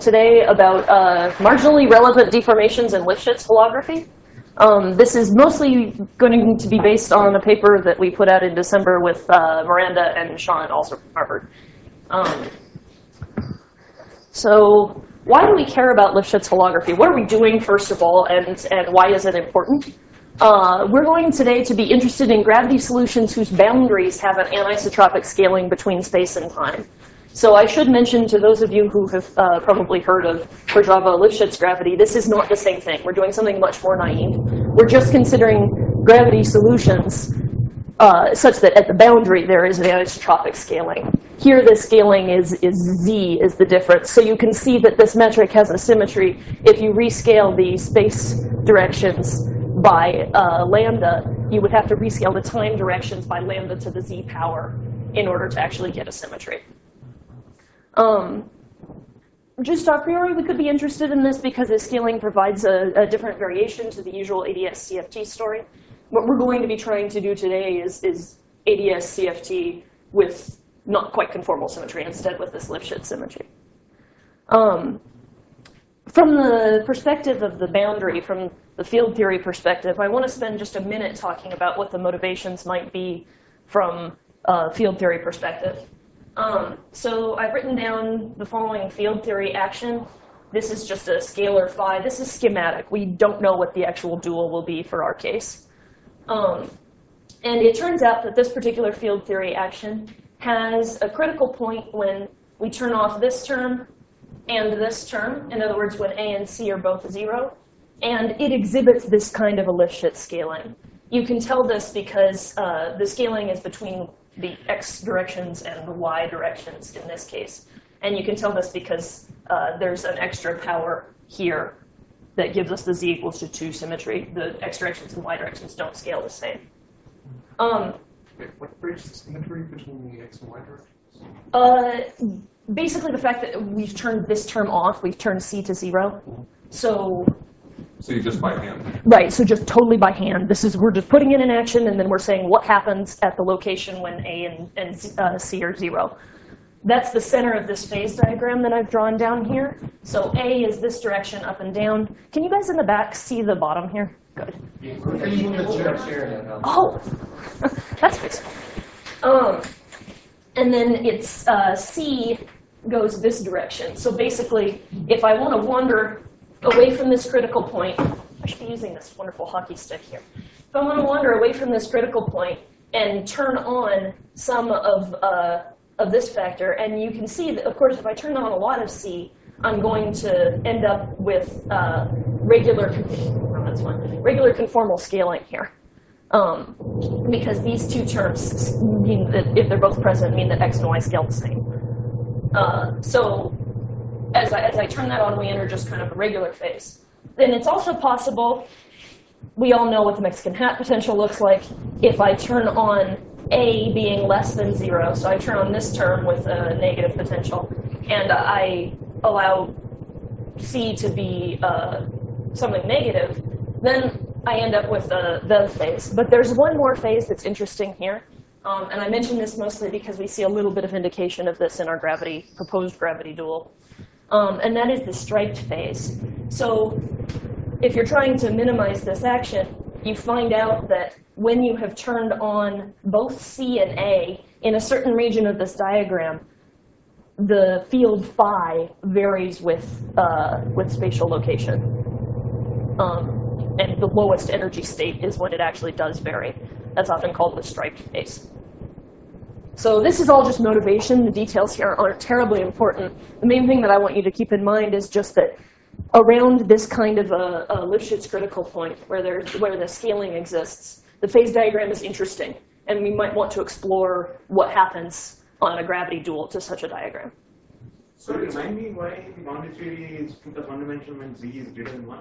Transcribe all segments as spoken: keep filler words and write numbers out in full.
today about uh, marginally relevant deformations in Lifshitz holography. Um, this is mostly going to be based on a paper that we put out in December with uh, Miranda and Sean, also from Harvard. Um, so why do we care about Lifshitz holography? What are we doing, first of all, and, and why is it important? Uh, we're going today to be interested in gravity solutions whose boundaries have an anisotropic scaling between space and time. So I should mention to those of you who have uh, probably heard of Krojava-Lifshitz gravity, this is not the same thing. We're doing something much more naive. We're just considering gravity solutions uh, such that at the boundary there is an anisotropic scaling. Here the scaling is, is z is the difference. So you can see that this metric has a symmetry. If you rescale the space directions by uh, lambda, you would have to rescale the time directions by lambda to the z power in order to actually get a symmetry. Um, just a priori, we could be interested in this because the scaling provides a, a different variation to the usual A D S C F T story. What we're going to be trying to do today is, is A D S C F T with not quite conformal symmetry, instead with this Lifshitz symmetry. Um, from the perspective of the boundary, from the field theory perspective, I want to spend just a minute talking about what the motivations might be from a field theory perspective. Um, so I've written down the following field theory action. This is just a scalar phi. This is schematic. We don't know what the actual dual will be for our case. Um, and it turns out that this particular field theory action has a critical point when we turn off this term and this term. In other words, when A and C are both zero. And it exhibits this kind of a Lifshitz scaling. You can tell this because uh, the scaling is between the x directions and the y directions in this case. And you can tell this because uh, there's an extra power here that gives us the z equals to two symmetry. The x directions and y directions don't scale the same. Um, Wait, what breaks the symmetry between the x and y directions? Uh, basically the fact that we've turned this term off, we've turned c to zero. So So you just by hand? Right, so just totally by hand. This is, we're just putting it in action, and then we're saying what happens at the location when A and, and uh, C are zero. That's the center of this phase diagram that I've drawn down here. So A is this direction up and down. Can you guys in the back see the bottom here? Good. Oh, that's fixable. Um, and then it's uh, C goes this direction. So basically, if I want to wander away from this critical point, I should be using this wonderful hockey stick here. If I want to wander away from this critical point and turn on some of, uh, of this factor, and you can see that, of course, if I turn on a lot of C, I'm going to end up with uh, regular, oh, that's fine, regular conformal scaling here. Um, because these two terms mean that if they're both present, mean that x and y scale the same. Uh, so As I, as I turn that on, we enter just kind of a regular phase. Then it's also possible, we all know what the Mexican hat potential looks like, if I turn on A being less than zero, so I turn on this term with a negative potential, and I allow C to be uh, something negative, then I end up with the, the phase. But there's one more phase that's interesting here. Um, and I mention this mostly because we see a little bit of indication of this in our gravity, proposed gravity dual. Um, and that is the striped phase. So if you're trying to minimize this action, you find out that when you have turned on both C and A in a certain region of this diagram, the field phi varies with, uh, with spatial location. Um, and the lowest energy state is when it actually does vary. That's often called the striped phase. So this is all just motivation. The details here aren't terribly important. The main thing that I want you to keep in mind is just that around this kind of a, a Lifshitz critical point where, there's, where the scaling exists, the phase diagram is interesting. And we might want to explore what happens on a gravity dual to such a diagram. So remind me why boundary theory is two plus one dimensional when z is greater than one?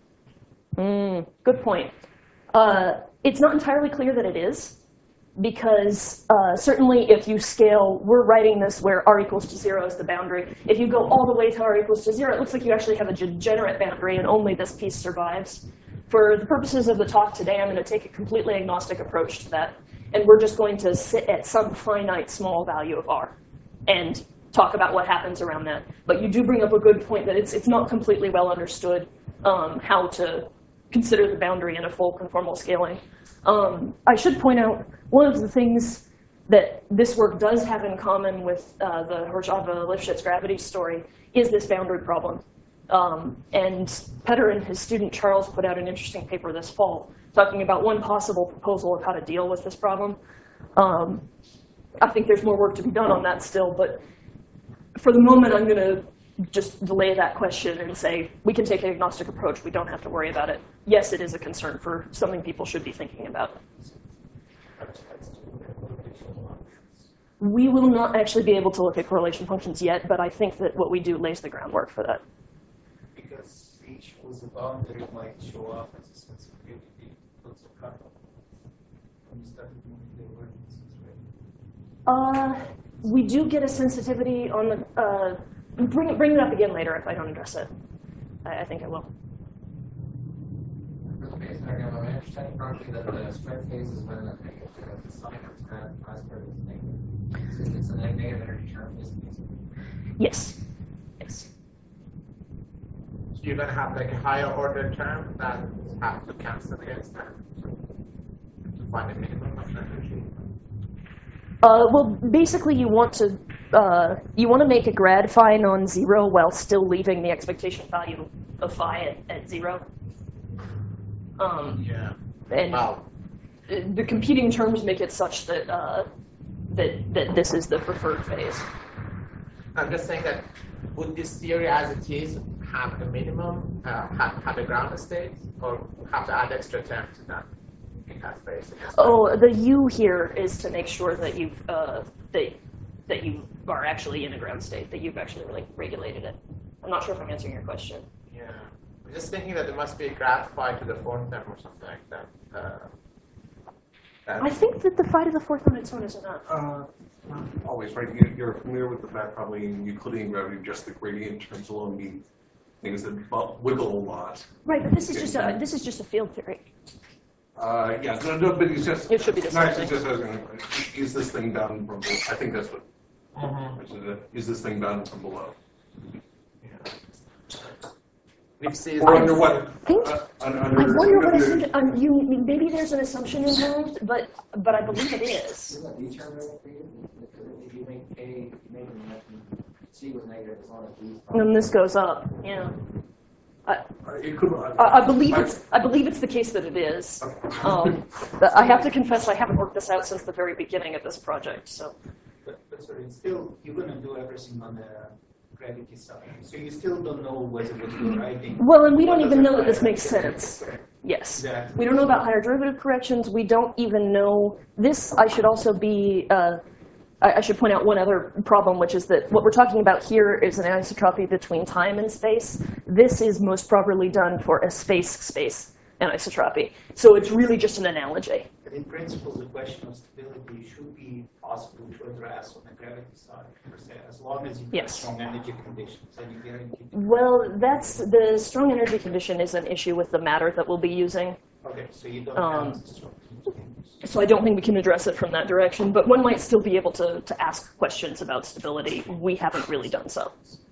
Mm, good point. Uh, it's not entirely clear that it is. Because uh, certainly if you scale, we're writing this where r equals to zero is the boundary. If you go all the way to r equals to zero, it looks like you actually have a degenerate boundary and only this piece survives. For the purposes of the talk today, I'm going to take a completely agnostic approach to that. And we're just going to sit at some finite small value of r and talk about what happens around that. But you do bring up a good point that it's, it's not completely well understood um, how to consider the boundary in a full conformal scaling. Um, I should point out one of the things that this work does have in common with uh, the Horzava-Lifshitz gravity story is this boundary problem. Um, and Petter and his student Charles put out an interesting paper this fall talking about one possible proposal of how to deal with this problem. Um, I think there's more work to be done on that still, but for the moment I'm going to just delay that question and say we can take an agnostic approach. We don't have to worry about it. Yes, it is a concern for something people should be thinking about. We will not actually be able to look at correlation functions yet, but I think that what we do lays the groundwork for that. Because each was a boundary might show up as a sensitivity also cut off when you started moving the ordinances, right? Uh, we do get a sensitivity on the, uh, bring, it, bring it up again later if I don't address it. I, I think I will. Okay, so am I understanding correctly that the strength phase is when the negative the sign of grad aspect is negative? So it's a negative energy term in this case. Yes. Yes. So you're going to have like a higher order term that have to cancel against that to find a minimum of energy. Uh, well, basically, you want to uh, you want to make a grad phi non-zero while still leaving the expectation value of phi at, at zero. Um, Yeah. And Wow. the competing terms make it such that uh, that that this is the preferred phase. I'm just saying that would this theory as it is have a minimum, uh, have, have a ground state, or have to add extra term to that? It has basic. Oh, the U here is to make sure that you've uh, that that you are actually in a ground state, that you've actually really regulated it. I'm not sure if I'm answering your question. Yeah. I'm just thinking that there must be a grad phi to the fourth term or something like that. Uh, I think that the phi to the fourth on its own is enough. Uh, not always, right? You, you're familiar with the fact probably in Euclidean gravity, just the gradient terms alone mean things that bu- wiggle a lot. Right, but this is just a this is just a field theory. Uh, yeah, no, no, but it's just, It should be the no, same it's thing. just, uh, is this thing bound from below? I think that's what, Mhm. which is, it. Is this thing bound from below? If C is Or under what? think- Uh, un- I under, wonder what under- assumption, um, you, maybe there's an assumption involved, but but I believe it is. Isn't that determinant for you? If you make A, if you make C was negative as long as B is And then this goes up, yeah. I, It could, I I believe it's I believe it's the case that it is. Um, but I have to confess I haven't worked this out since the very beginning of this project. So But, but sorry, still, you're going to do everything on the gravity side. So you still don't know whether what you're writing. well, and we don't what even does know that this higher makes sense. derivative- Yes. Exactly. We don't know about higher derivative corrections. We don't even know this. I should also be. Uh, I, I should point out one other problem, which is that what we're talking about here is an anisotropy between time and space. This is most properly done for a space-space anisotropy. So it's really just an analogy. But in principle, the question of stability should be possible to address on the gravity side, per se, as long as you have Yes. strong energy conditions and you guarantee. Well, that's the strong energy condition is an issue with the matter that we'll be using. Okay, so you don't Um, have the strong conditions. So I don't think we can address it from that direction, but one might still be able to, to ask questions about stability. We haven't really done so.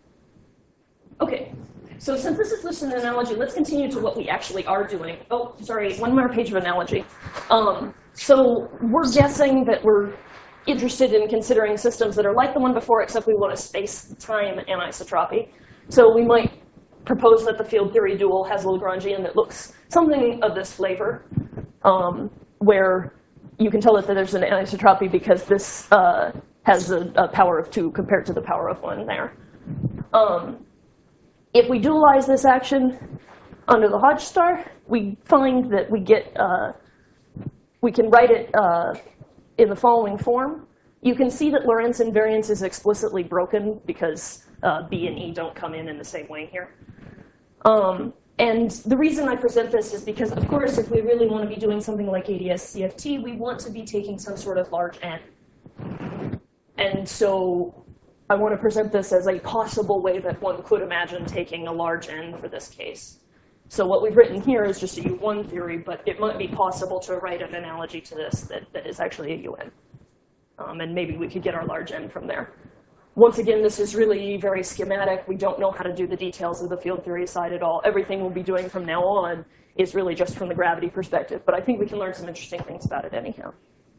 Okay, so since this is just an analogy, let's continue to what we actually are doing. Oh, sorry, one more page of analogy. Um, so we're guessing that we're interested in considering systems that are like the one before, except we want a space-time anisotropy. So we might propose that the field theory dual has a Lagrangian that looks something of this flavor, um, where you can tell that there's an anisotropy because this uh, has a, a power of two compared to the power of one there. Um, if we dualize this action under the Hodge star, we find that we get, uh, we can write it uh, in the following form. You can see that Lorentz invariance is explicitly broken because uh, B and E don't come in in the same way here. Um, and the reason I present this is because, of course, if we really want to be doing something like A D S C F T, we want to be taking some sort of large N. And so I want to present this as a possible way that one could imagine taking a large N for this case. So what we've written here is just a U one theory, but it might be possible to write an analogy to this that, that is actually a U N. Um, and maybe we could get our large N from there. Once again, this is really very schematic. We don't know how to do the details of the field theory side at all. Everything we'll be doing from now on is really just from the gravity perspective. But I think we can learn some interesting things about it anyhow.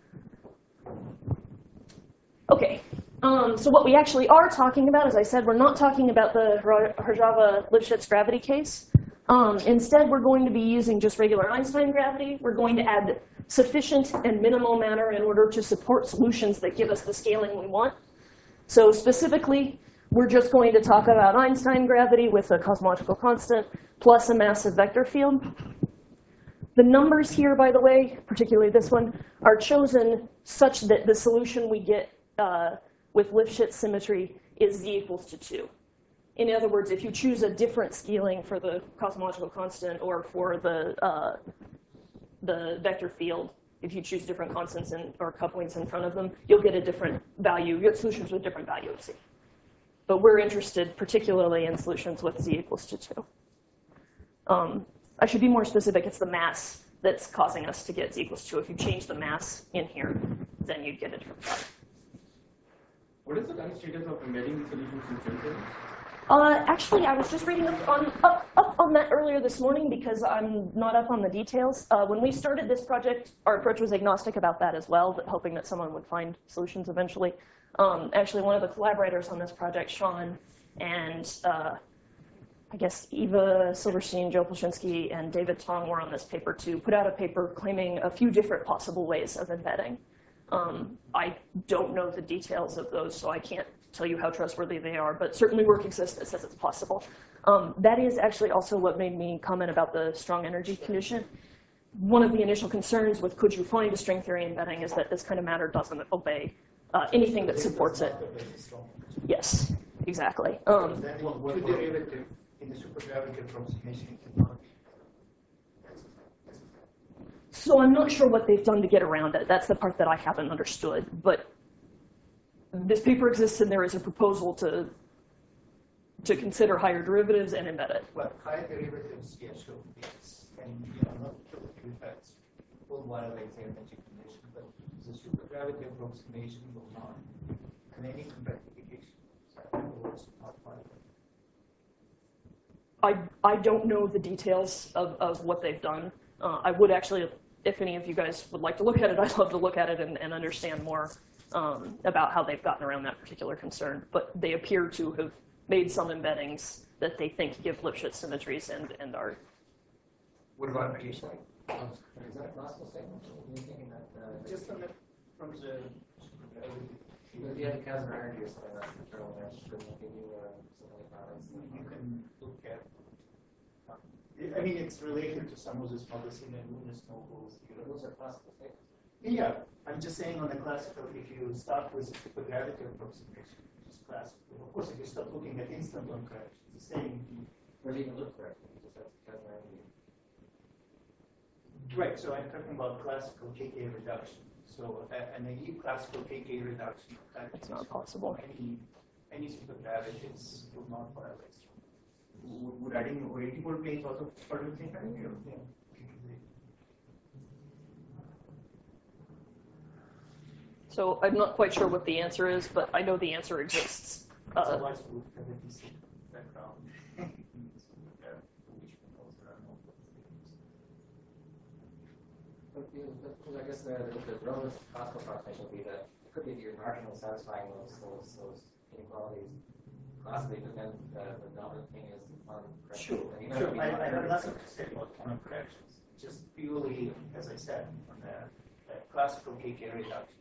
OK, um, so what we actually are talking about, as I said, we're not talking about the Hrjava-Lifshitz gravity case. Um, instead, we're going to be using just regular Einstein gravity. We're going to add sufficient and minimal matter in order to support solutions that give us the scaling we want. So specifically, we're just going to talk about Einstein gravity with a cosmological constant plus a massive vector field. The numbers here, by the way, particularly this one, are chosen such that the solution we get uh, with Lifshitz symmetry is z equals to two. In other words, if you choose a different scaling for the cosmological constant or for the, uh, the vector field, if you choose different constants in, or couplings in front of them, you'll get a different value. You get solutions with a different value of z. But we're interested particularly in solutions with z equals to two. Um, I should be more specific. It's the mass that's causing us to get z equals two. If you change the mass in here, then you'd get a different value. What is the current status of embedding solutions in filters? Uh, actually, I was just reading up on, up, up on that earlier this morning because I'm not up on the details. Uh, when we started this project, our approach was agnostic about that as well, but hoping that someone would find solutions eventually. Um, actually, one of the collaborators on this project, Sean, and uh, I guess Eva Silverstein, Joe Polshinsky, and David Tong were on this paper too, put out a paper claiming a few different possible ways of embedding. Um, I don't know the details of those, so I can't tell you how trustworthy they are, but certainly work exists that says it's possible. Um, that is actually also what made me comment about the strong energy condition. One of the initial concerns with could you find a string theory embedding is that this kind of matter doesn't obey uh, anything that supports it. Yes, exactly. Um, Then two derivative in the supergravity approximation cannot be. So I'm not sure what they've done to get around it. That's the part that I haven't understood. But this paper exists, and there is a proposal to to consider higher derivatives and embed it. Well, higher derivatives, yeah, sure, yes. And you know, not sure if that's will violate the energy condition, but the supergravity approximation will not. And any compactification, so works not violate. I I don't know the details of, of what they've done. Uh, I would actually, if any of you guys would like to look at it, I'd love to look at it and, and understand more um, about how they've gotten around that particular concern. But they appear to have made some embeddings that they think give Lifshitz symmetries and, and are. What about Einstein? Is that a possible statement? Are you thinking that, uh, Just from the, from the supergravity, if you have a Casimir energy or something that's internal there, should it give you uh, something like that? you can look at. I mean, it's related to some of this policy and lunar snowballs. Those are classical statements. Yeah, I'm just saying on the classical, if you start with supergravity approximation, which is classical. Of course, if you start looking at instant on correction, it's the same. Or even look correctly, you just have Casimir energy. Right, so I'm talking about classical K K reduction. So uh, an naive classical K K reduction. It's not possible. Any, any supergravities would not violate. Would would adding eighty volt planes also part of the same family? or- Yeah. So I'm not quite sure what the answer is, but I know the answer exists. Uh, Otherwise, we would have a decent background. But, you know, but- but I guess the, the, the relative classical approximation would be that it could be that you're marginally satisfying those, those, those inequalities classically, but then uh, the dominant thing is on correction. Sure, And you might sure. be I, I doing have it. nothing to say about quantum corrections. Just purely, as I said, on the, the classical K K reduction.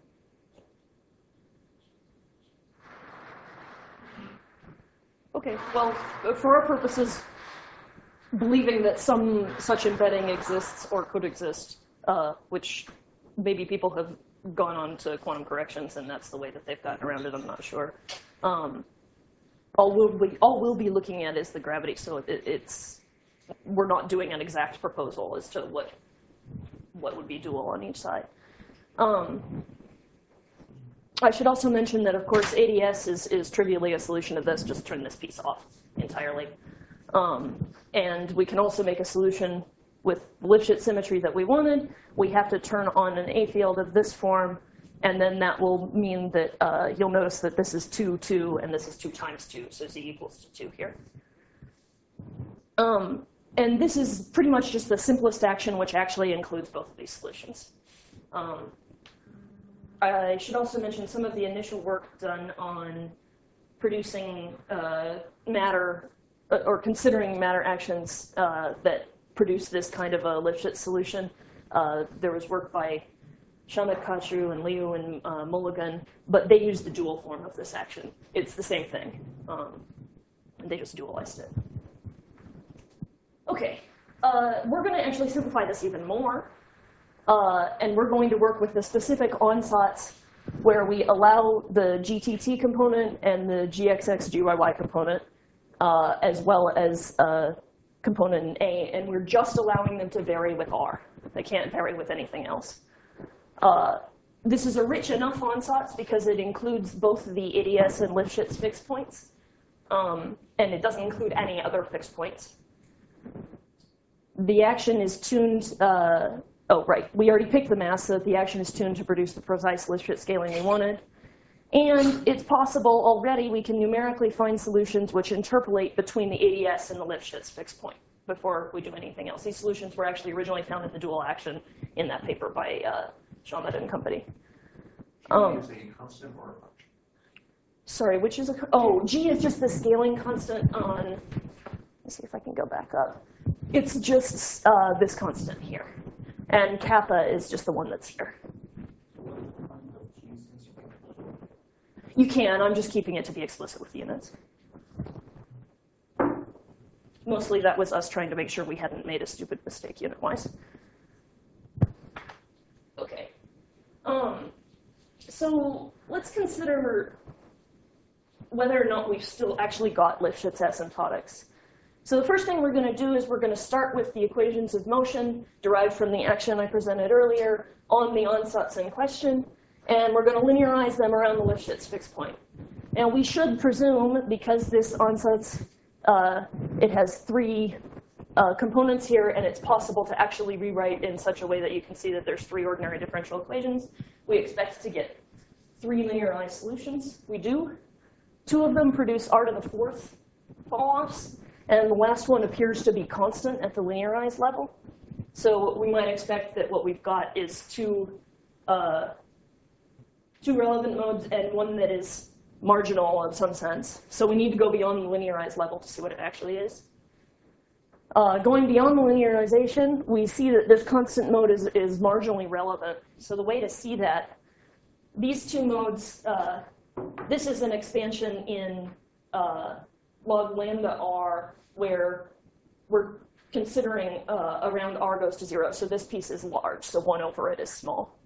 Okay, well, for our purposes, believing that some such embedding exists or could exist, uh, which maybe people have gone on to quantum corrections and that's the way that they've gotten around it, I'm not sure. Um, all, we'll be, all we'll be looking at is the gravity, so it, it's, we're not doing an exact proposal as to what, what would be dual on each side. Um, I should also mention that, of course, A D S is, is trivially a solution to this. Just turn this piece off entirely. Um, and we can also make a solution with Lifshitz symmetry that we wanted. We have to turn on an A field of this form And then that will mean that uh, you'll notice that this is two, two, and this is two times two, so z equals to two here. Um, and this is pretty much just the simplest action, which actually includes both of these solutions. Um, I should also mention some of the initial work done on producing uh, matter, uh, or considering matter actions uh, that produce this kind of a Lifshitz solution. Uh, there was work by Shamakatru and Liu and uh, Mulligan, but they used the dual form of this action. It's the same thing, um, and they just dualized it. Okay, uh, we're going to actually simplify this even more, uh, and we're going to work with the specific onsets where we allow the G T T component and the G X X G Y Y component, uh, as well as uh, component in A, and we're just allowing them to vary with R. They can't vary with anything else. Uh, this is a rich enough onsets because it includes both the A D S and Lifshitz fixed points, um, and it doesn't include any other fixed points. The action is tuned, uh, oh, right, we already picked the mass, so that the action is tuned to produce the precise Lifshitz scaling we wanted. And it's possible already we can numerically find solutions which interpolate between the A D S and the Lifshitz fixed point before we do anything else. These solutions were actually originally found in the dual action in that paper by uh, Shamet and company. Um, Is a constant or a function? sorry, which is a, oh, G is just the scaling constant on, let's see if I can go back up. It's just uh, this constant here. And kappa is just the one that's here. You can, I'm just keeping it to be explicit with the units. Mostly that was us trying to make sure we hadn't made a stupid mistake unit-wise. Okay. Um, so let's consider whether or not we've still actually got Lifshitz asymptotics. So the first thing we're going to do is we're going to start with the equations of motion derived from the action I presented earlier on the onsets in question, and we're going to linearize them around the Lifshitz fixed point. Now we should presume, because this onsets, uh, it has three uh, components here, and it's possible to actually rewrite in such a way that you can see that there's three ordinary differential equations, we expect to get three linearized solutions. We do. Two of them produce r to the fourth fall-offs, and the last one appears to be constant at the linearized level. So we might expect that what we've got is two, uh, two relevant modes and one that is marginal in some sense. So we need to go beyond the linearized level to see what it actually is. Uh, going beyond the linearization, we see that this constant mode is, is marginally relevant. So the way to see that, these two modes, uh, this is an expansion in uh, log lambda r, where we're considering uh, around r goes to zero. So this piece is large, so one over it is small.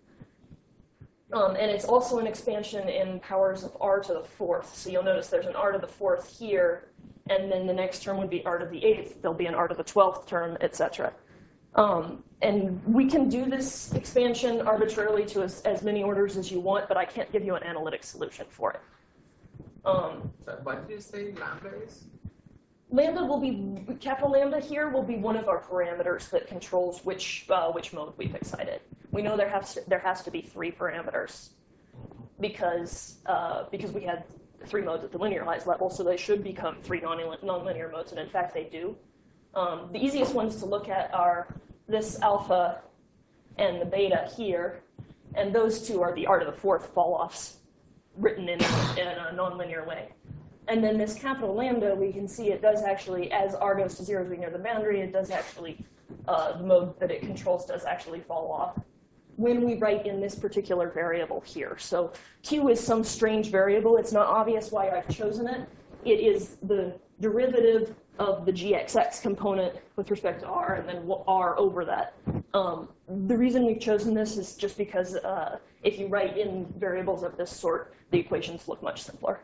Um, and it's also an expansion in powers of r to the fourth. So you'll notice there's an r to the fourth here, and then the next term would be r to the eighth. There'll be an r to the twelfth term, et cetera. Um, and we can do this expansion arbitrarily to as, as many orders as you want, but I can't give you an analytic solution for it. Um, So what did you say lambda is? Lambda will be, capital lambda here will be one of our parameters that controls which, uh, which mode we've excited. We know there has to, there has to be three parameters because, uh, because we had three modes at the linearized level, so they should become three non nonlinear modes, and in fact they do. Um, the easiest ones to look at are this alpha and the beta here, and those two are the r to the fourth fall-offs written in, in a nonlinear way. And then this capital lambda, we can see it does actually, as r goes to zero as we near the boundary, it does actually, uh, the mode that it controls does actually fall off when we write in this particular variable here. So q is some strange variable. It's not obvious why I've chosen it. It is the derivative of the G X X component with respect to r, and then r over that. Um, the reason we've chosen this is just because uh, if you write in variables of this sort, the equations look much simpler.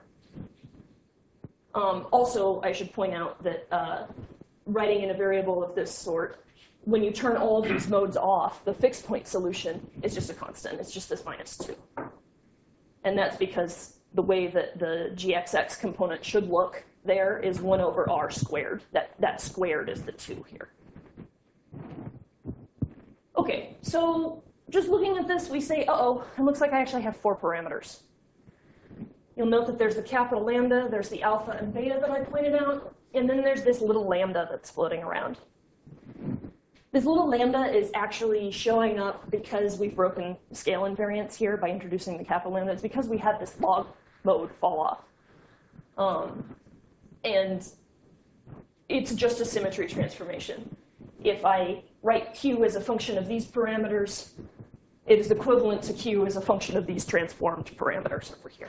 Um, also, I should point out that uh, writing in a variable of this sort, when you turn all of these modes off, the fixed point solution is just a constant. It's just this minus two. And that's because the way that the G X X component should look there is one over r squared. That, that squared is the two here. OK, so just looking at this, we say, uh-oh, it looks like I actually have four parameters. You'll note that there's the capital lambda, there's the alpha and beta that I pointed out, and then there's this little lambda that's floating around. This little lambda is actually showing up because we've broken scale invariance here by introducing the capital lambda. It's because we had this log mode fall off. Um, and it's just a symmetry transformation. If I write Q as a function of these parameters, it is equivalent to Q as a function of these transformed parameters over here.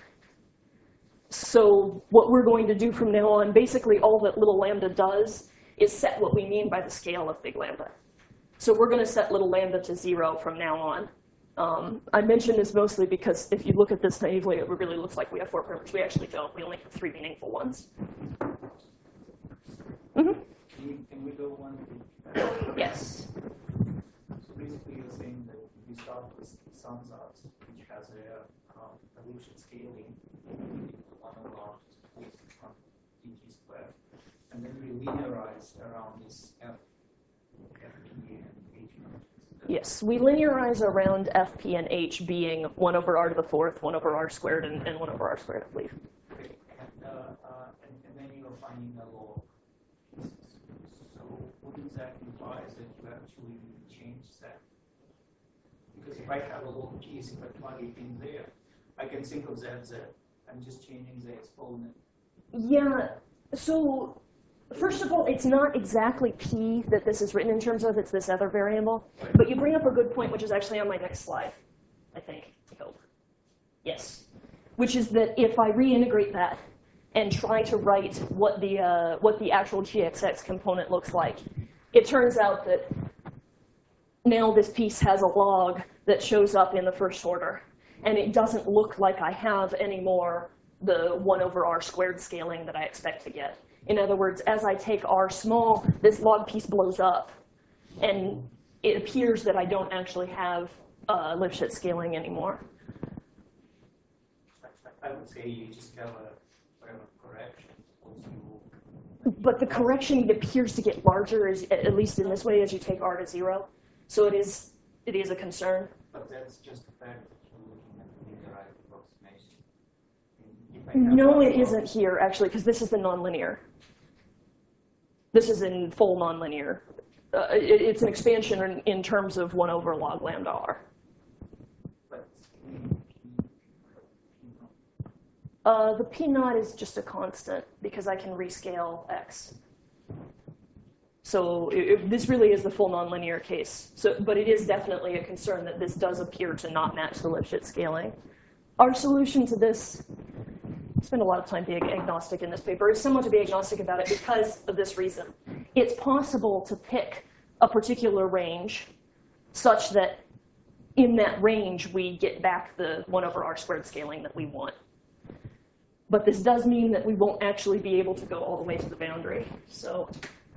So what we're going to do from now on, basically all that little lambda does is set what we mean by the scale of big lambda. So we're going to set little lambda to zero from now on. Um, I mention this mostly because if you look at this naively, it really looks like we have four parameters. We actually don't. We only have three meaningful ones. Mm-hmm. Can we, can we go one? Yes. So basically, you're saying that we start with SUMSARS, which has a um, evolution scaling one over r to d t squared, and then we linearize around this f, f p and h functions. Yes, we linearize around f, p, and h being one over r to the fourth, one over r squared, and, and one over r squared, I believe. Okay. And, uh, uh, and, and then you're finding a log. So what does that imply is that you actually change that? Because if I have a log piece, if I plug it in there, I can think of Z Z. I'm just changing the exponent. Yeah, so first of all, it's not exactly p that this is written in terms of. It's this other variable. But you bring up a good point, which is actually on my next slide, I think. I hope. Yes. Which is that if I reintegrate that and try to write what the, uh, what the actual G X X component looks like, it turns out that now this piece has a log that shows up in the first order. And it doesn't look like I have anymore the one over r squared scaling that I expect to get. In other words, as I take r small, this log piece blows up. And it appears that I don't actually have uh, Lifshitz scaling anymore. I would say you just have a whatever correction. But the correction it appears to get larger, as, at least in this way, as you take r to zero. So it is, it is a concern. But that's just the fact that you're looking at the linearized approximation. If I have No, a it log- isn't here, actually, because this is the nonlinear. This is in full nonlinear. Uh, it, it's an expansion in, in terms of one over log lambda r. But in Uh, the p naught is just a constant because I can rescale x. So it, it, this really is the full nonlinear case. So, but it is definitely a concern that this does appear to not match the Lifshitz scaling. Our solution to this, I spend a lot of time being agnostic in this paper, is somewhat to be agnostic about it because of this reason. It's possible to pick a particular range such that in that range we get back the one over r squared scaling that we want. But this does mean that we won't actually be able to go all the way to the boundary. So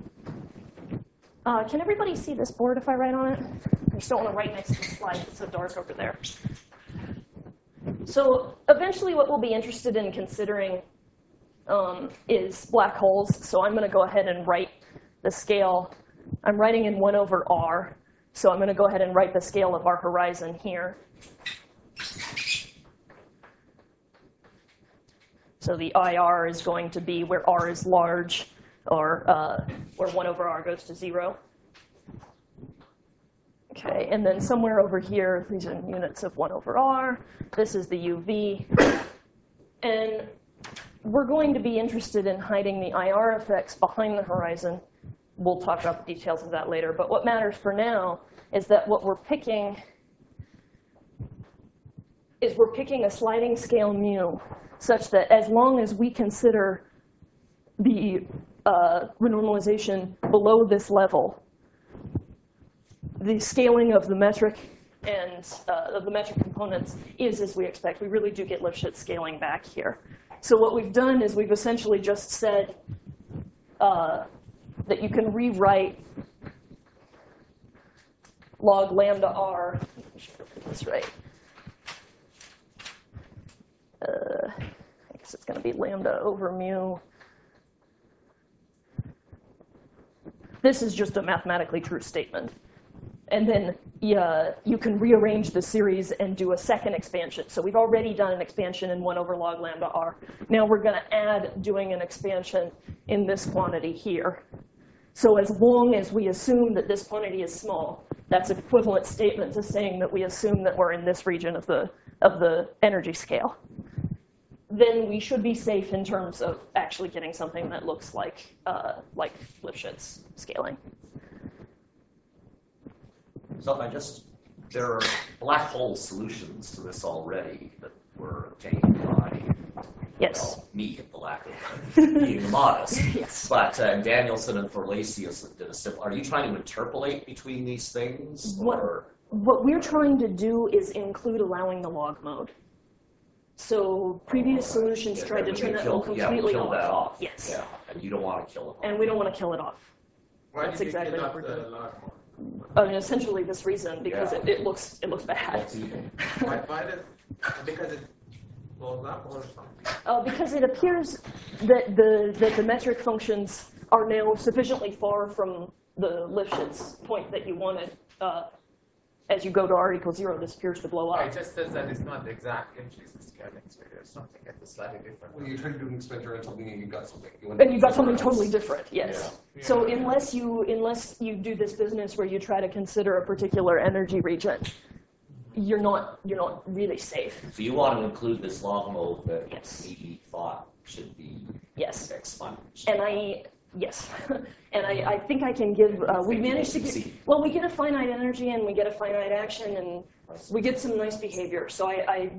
uh, can everybody see this board if I write on it? I just don't want to write next to the slide. It's so dark over there. So eventually what we'll be interested in considering um, is black holes. So I'm going to go ahead and write the scale. I'm writing in one over r. So I'm going to go ahead and write the scale of our horizon here. So the I R is going to be where r is large, or uh, where one over r goes to zero. Okay, and then somewhere over here, these are units of one over r. This is the U V. And we're going to be interested in hiding the I R effects behind the horizon. We'll talk about the details of that later. But what matters for now is that what we're picking is we're picking a sliding scale mu, such that as long as we consider the uh, renormalization below this level, the scaling of the metric and uh, of the metric components is as we expect. We really do get Lifshitz scaling back here. So what we've done is we've essentially just said uh, that you can rewrite log lambda r. I should get this right. Uh, I guess it's going to be lambda over mu. This is just a mathematically true statement. and then yeah, you can rearrange the series and do a second expansion. So we've already done an expansion in one over log lambda r. Now we're going to add doing an expansion in this quantity here. So as long as we assume that this quantity is small, that's an equivalent statement to saying that we assume that we're in this region of the, of the energy scale. Then we should be safe in terms of actually getting something that looks like, uh, like Lifshitz scaling. So I just, there are black hole solutions to this already that were obtained by, Yes. well, me at the lack of being modest. Yes. But uh, Danielson and Forlasius did a simple, are you trying to interpolate between these things? What, Or? what we're trying to do is include allowing the log mode. So previous solutions Yeah, tried to we turn that kill- one yeah, we completely kill off. that off. Yes. Yeah, and you don't want to kill it off. And we don't want to kill it off. Why That's did you exactly kill what off we're the doing. log more? I mean, essentially this reason, because Yeah. it, it looks it looks bad. That's evil. Why, why does, because it blows up or something? Uh, because it appears that the that the metric functions are now sufficiently far from the Lifshitz point that you wanted. Uh, as you go to r equals zero, this appears to blow Yeah, up. it just says that it's not the exact Lifshitz scaling, so there's something that's slightly different. When you try to do an expansion on something and you got something. You And you've got something somewhere totally else. different, yes. Yeah. So Yeah. unless you unless you do this business where you try to consider a particular energy region, you're not you're not really safe. So you want to include this log mode that Yes. we thought should be Yes. expunged. And I yes, and I, I think I can give. Uh, we managed to get well. We get a finite energy and we get a finite action and we get some nice behavior. So I, I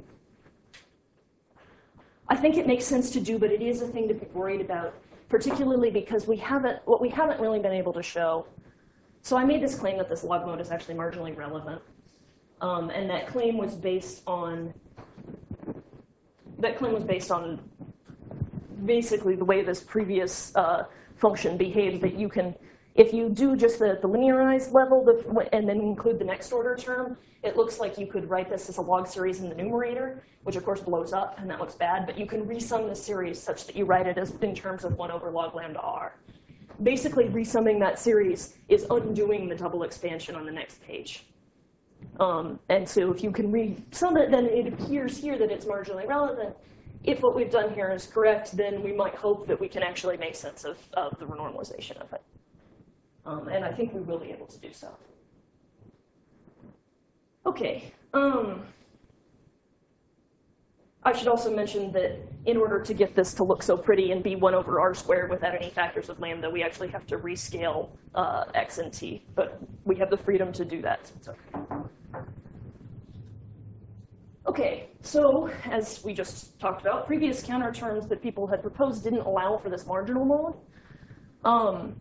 I think it makes sense to do, but it is a thing to be worried about, particularly because we haven't what we haven't really been able to show. So I made this claim that this log mode is actually marginally relevant, um, and that claim was based on that claim was based on basically the way this previous uh, function behaves, that you can, if you do just the, the linearized level the, and then include the next order term, it looks like you could write this as a log series in the numerator, which of course blows up, and that looks bad, but you can resum the series such that you write it as in terms of one over log lambda r. Basically, resumming that series is undoing the double expansion on the next page. Um, and so if you can resum it, then it appears here that it's marginally relevant. If what we've done here is correct, then we might hope that we can actually make sense of, of the renormalization of it. Um, and I think we will be able to do so. Okay. Um, I should also mention that in order to get this to look so pretty and be one over r squared without any factors of lambda, we actually have to rescale uh, x and t. But we have the freedom to do that, so it's okay. Okay, so as we just talked about, previous counter terms that people had proposed didn't allow for this marginal mode. Um,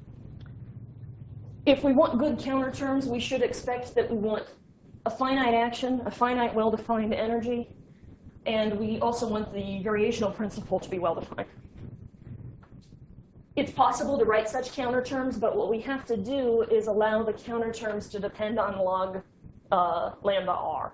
if we want good counter terms, we should expect that we want a finite action, a finite well-defined energy, and we also want the variational principle to be well-defined. It's possible to write such counter terms, but what we have to do is allow the counter terms to depend on log uh, lambda r.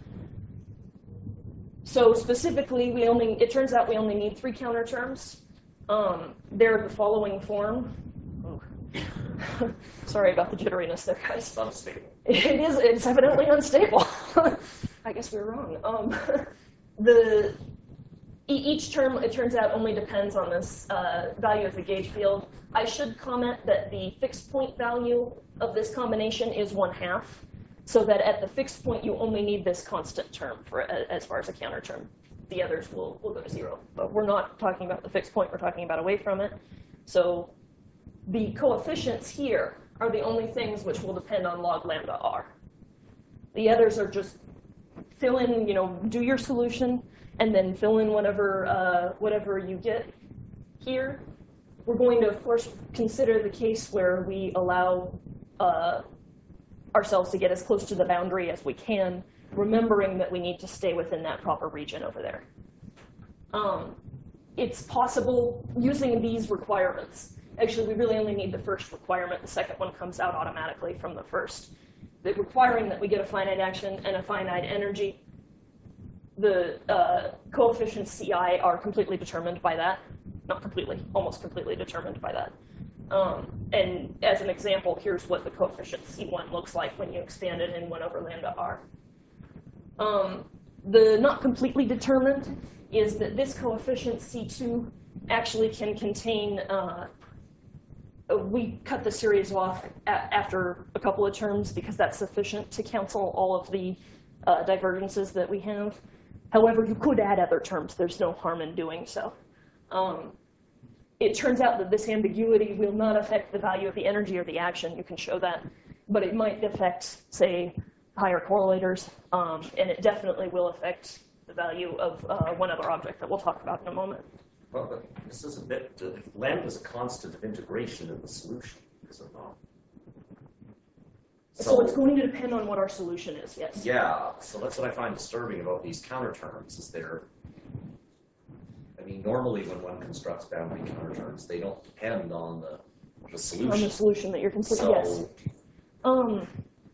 So specifically, we only, it turns out we only need three counter terms. Um, they're the following form. Oh. Sorry about the jitteriness there, guys. It's unstable. It is, it's evidently unstable. I guess we were wrong. Um, the, e each term, it turns out, only depends on this uh, value of the gauge field. I should comment that the fixed point value of this combination is one half. So that at the fixed point, you only need this constant term for as far as a counter term. The others will, will go to zero. But we're not talking about the fixed point. We're talking about away from it. So the coefficients here are the only things which will depend on log lambda r. The others are just fill in, you know, do your solution, and then fill in whatever, uh, whatever you get here. We're going to, of course, consider the case where we allow uh, ourselves to get as close to the boundary as we can, remembering that we need to stay within that proper region over there. Um, it's possible using these requirements. Actually, we really only need the first requirement. The second one comes out automatically from the first. The requiring that we get a finite action and a finite energy, the uh, coefficients C I are completely determined by that. Not completely, almost completely determined by that. Um, and as an example, here's what the coefficient C one looks like when you expand it in one over lambda r. Um, the not completely determined is that this coefficient C two actually can contain, uh, we cut the series off a after a couple of terms because that's sufficient to cancel all of the uh, divergences that we have. However, you could add other terms. There's no harm in doing so. Um, it turns out that this ambiguity will not affect the value of the energy or the action. You can show that. But it might affect, say, higher correlators. Um, and it definitely will affect the value of uh, one other object that we'll talk about in a moment. Well, but this is a bit, uh, if lambda is a constant of integration in the solution, is it not? So, so it's going to depend on what our solution is, yes. Yeah, so that's what I find disturbing about these counterterms, is they're, I mean, normally when one constructs boundary counterterms, they don't depend on the, the solution. On the solution that you're considering, so, yes. Um,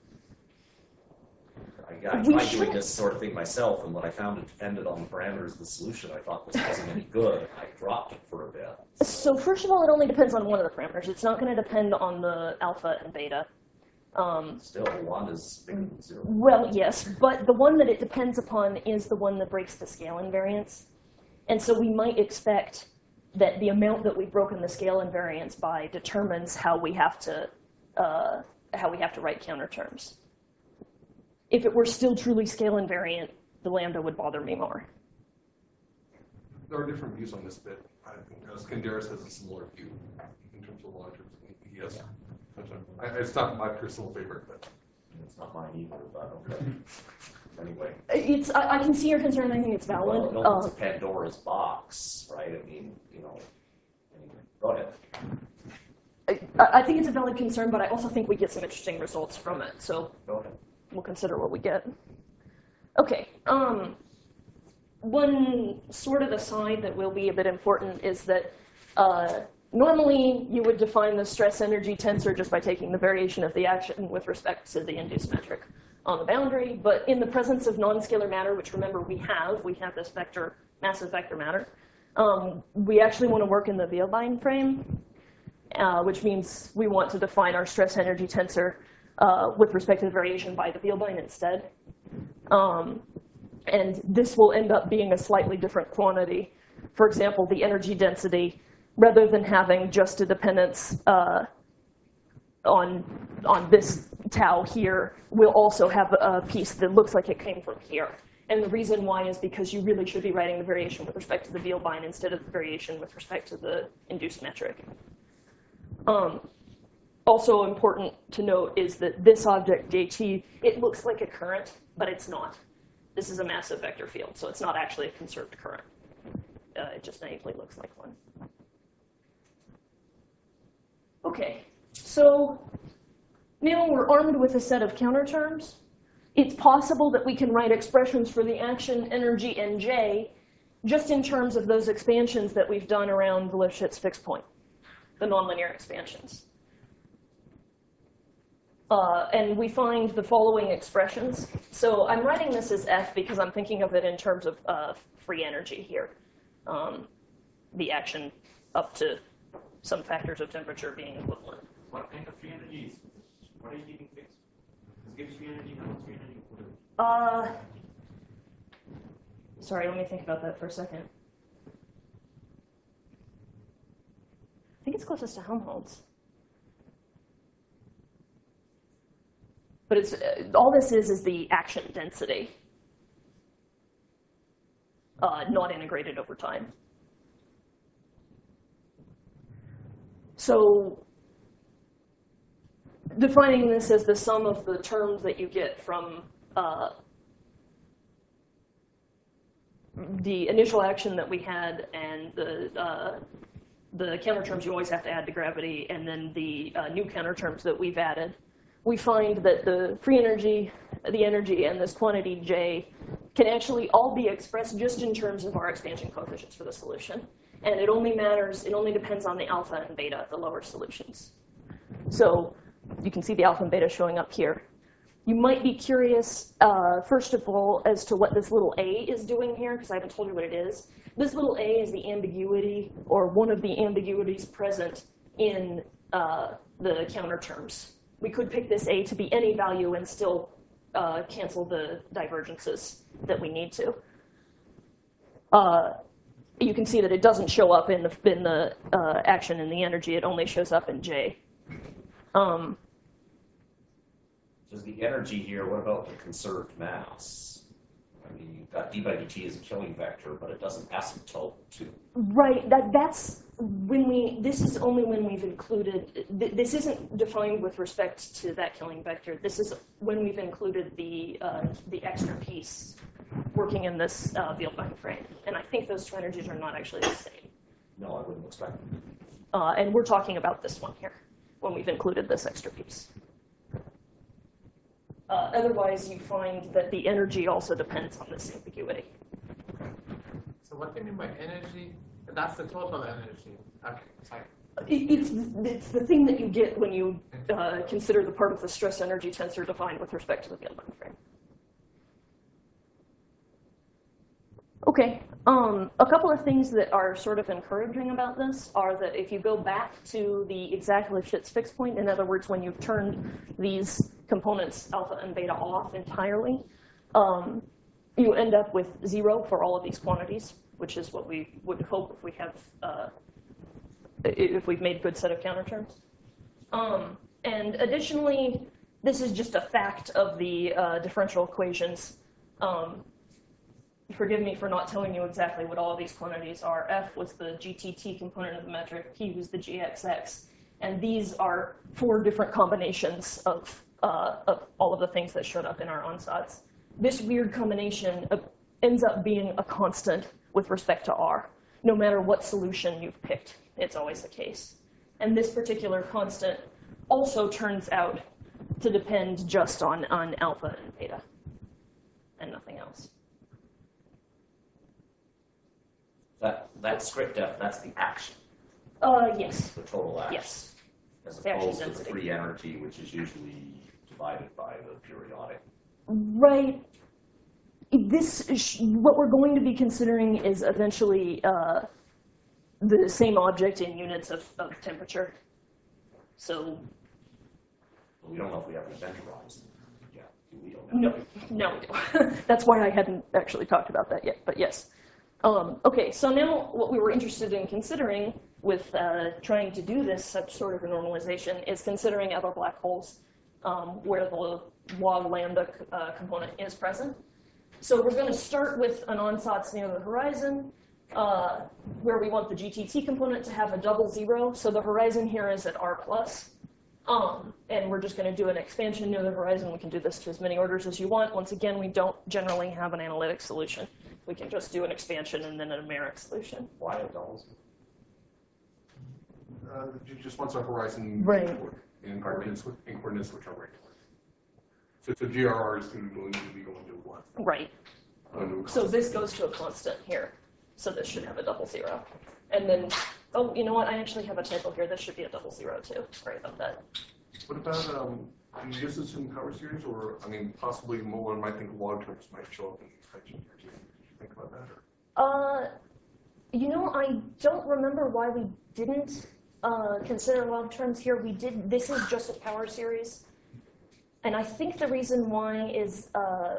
I, I tried doing this sort of thing myself, and what I found it depended on the parameters of the solution I thought was wasn't any good. I dropped it for a bit. So first of all, it only depends on one of the parameters. It's not going to depend on the alpha and beta. Um, Still, one is bigger than zero. Well, yes, but the one that it depends upon is the one that breaks the scale invariance. And so we might expect that the amount that we've broken the scale invariance by determines how we have to uh, how we have to write counterterms. If it were still truly scale invariant, the lambda would bother me more. There are different views on this bit. I think uh, Skandaris has a similar view in terms of long terms. Yes. I, it's not my personal favorite, but it's not mine either. But okay. Anyway, it's I, I can see your concern. I think it's valid. Well, no, it's uh, a Pandora's box, right? I mean, you know. Anyway, go ahead. I, I think it's a valid concern, but I also think we get some interesting results from it. So go ahead. We'll consider what we get. Okay. Um, one sort of aside that will be a bit important is that uh, normally you would define the stress energy tensor just by taking the variation of the action with respect to the induced metric on the boundary. But in the presence of non-scalar matter, which remember we have, we have this vector, massive vector matter, um, we actually want to work in the Vierbein frame, uh, which means we want to define our stress energy tensor Uh, with respect to the variation by the Vierbein instead. Um, and this will end up being a slightly different quantity. For example, the energy density, rather than having just a dependence uh, on, on this tau here, will also have a piece that looks like it came from here. And the reason why is because you really should be writing the variation with respect to the Vierbein instead of the variation with respect to the induced metric. Um, Also important to note is that this object, dt, it looks like a current, but it's not. This is a massive vector field, so it's not actually a conserved current. Uh, it just naively looks like one. Okay, so now we're armed with a set of counterterms. It's possible that we can write expressions for the action, energy, and J just in terms of those expansions that we've done around the Lifshitz fixed point, the nonlinear expansions. Uh, and we find the following expressions. So I'm writing this as F because I'm thinking of it in terms of uh, free energy here. Um, the action up to some factors of temperature being equivalent. What kind of free energy is What are you keeping fixed? This gives free energy, how much free energy? Uh, sorry, let me think about that for a second. I think it's closest to Helmholtz. But it's, uh, all this is is the action density, uh, not integrated over time. So defining this as the sum of the terms that you get from uh, the initial action that we had and the, uh, the counterterms you always have to add to gravity, and then the uh, new counterterms that we've added, we find that the free energy, the energy, and this quantity J can actually all be expressed just in terms of our expansion coefficients for the solution. And it only matters, it only depends on the alpha and beta, the lower solutions. So you can see the alpha and beta showing up here. You might be curious, uh, first of all, as to what this little a is doing here, because I haven't told you what it is. This little a is the ambiguity, or one of the ambiguities present in uh, the counter terms. We could pick this A to be any value and still uh, cancel the divergences that we need to. Uh, you can see that it doesn't show up in the, in the uh, action in the energy. It only shows up in J. Um, Does the energy here, what about the conserved mass? I mean, you've got d by dt as a killing vector, but it doesn't asymptote to. Right, that, that's when we, this is only when we've included, th this isn't defined with respect to that killing vector. This is when we've included the, uh, the extra piece working in this uh, Vierbein frame. And I think those two energies are not actually the same. No, I wouldn't expect. Uh, and we're talking about this one here, when we've included this extra piece. Uh, otherwise, you find that the energy also depends on this ambiguity. So what do you mean by energy? That's the total energy. Okay, sorry. It, it's, it's the thing that you get when you uh, consider the part of the stress energy tensor defined with respect to the Vierbein frame. Okay, um, a couple of things that are sort of encouraging about this are that if you go back to the exact Lifshitz fixed point, in other words, when you've turned these components alpha and beta off entirely, um, you end up with zero for all of these quantities, which is what we would hope if we have, uh, if we've made a good set of counterterms. Um, and additionally, this is just a fact of the uh, differential equations. Um, Forgive me for not telling you exactly what all of these quantities are. F was the G T T component of the metric, P was the G X X, and these are four different combinations of, uh, of all of the things that showed up in our ansatz. This weird combination uh, ends up being a constant with respect to R. No matter what solution you've picked, it's always the case. And this particular constant also turns out to depend just on, on alpha and beta and nothing else. That, that script F, that's the action, Uh, yes, the total action. yes. As The action opposed to the density. free energy, which is usually divided by the periodic. Right. This, sh- what we're going to be considering is eventually uh, the same object in units of, of temperature. So, We don't know if we have an event horizon yet, do we? no, no, we don't. That's why I hadn't actually talked about that yet, but yes. Um, okay, so now what we were interested in considering with uh, trying to do this such sort of a normalization is considering other black holes um, where the log lambda uh, component is present. So we're going to start with an ansatz near the horizon uh, where we want the G T T component to have a double zero. So the horizon here is at R plus. Um, and we're just going to do an expansion near the horizon. We can do this to as many orders as you want. Once again, we don't generally have an analytic solution. We can just do an expansion and then a numeric solution. Why it doubles? Uh, ju- just wants a horizon Right. in coordinates, with- in coordinates which are regular. So, so G R R is going to be going to one. Right. Uh, no So this goes to a constant here. So this should have a double zero. And then, oh, you know what? I actually have a typo here. This should be a double zero too. Sorry about that. What about, um, do you use this in power series, or, I mean, possibly one might think log terms might show up in the expansion here too. Did you think about that? Or? Uh, you know, I don't remember why we didn't uh, consider log terms here. We did. This is just a power series. And I think the reason why is, uh,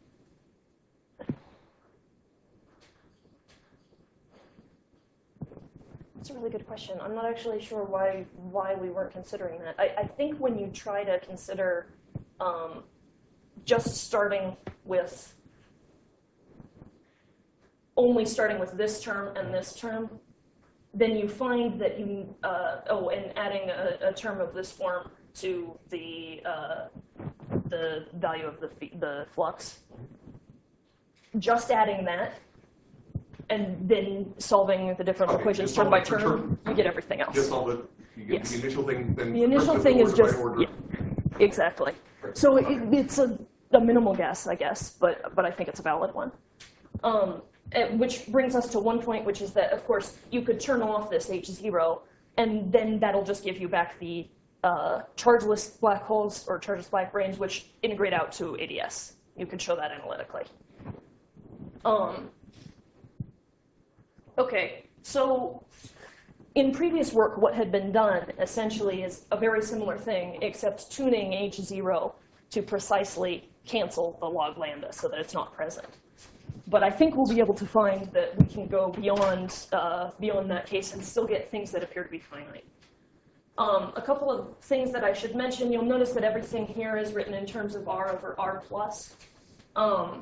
that's a really good question. I'm not actually sure why why we weren't considering that. I, I think when you try to consider um, just starting with, only starting with this term and this term, then you find that you, uh, oh, and adding a, a term of this form to the uh, the value of the the flux. Just adding that, and then solving the differential Okay, equations just term by solve it for term, term. you get everything else. Just all the, you get Yes. the initial thing, then. The initial first thing is order by just, order. yeah, exactly. So it, it's a, a minimal guess, I guess, but but I think it's a valid one. Um, eh, which brings us to one point, which is that, of course, you could turn off this H zero, and then that'll just give you back the uh, chargeless black holes or chargeless black brains, which integrate out to A D S. You could show that analytically. Um, okay, so in previous work, what had been done essentially is a very similar thing, except tuning H zero to precisely cancel the log lambda so that it's not present. But I think we'll be able to find that we can go beyond, uh, beyond that case and still get things that appear to be finite. Um, a couple of things that I should mention. You'll notice that everything here is written in terms of R over R plus. Um,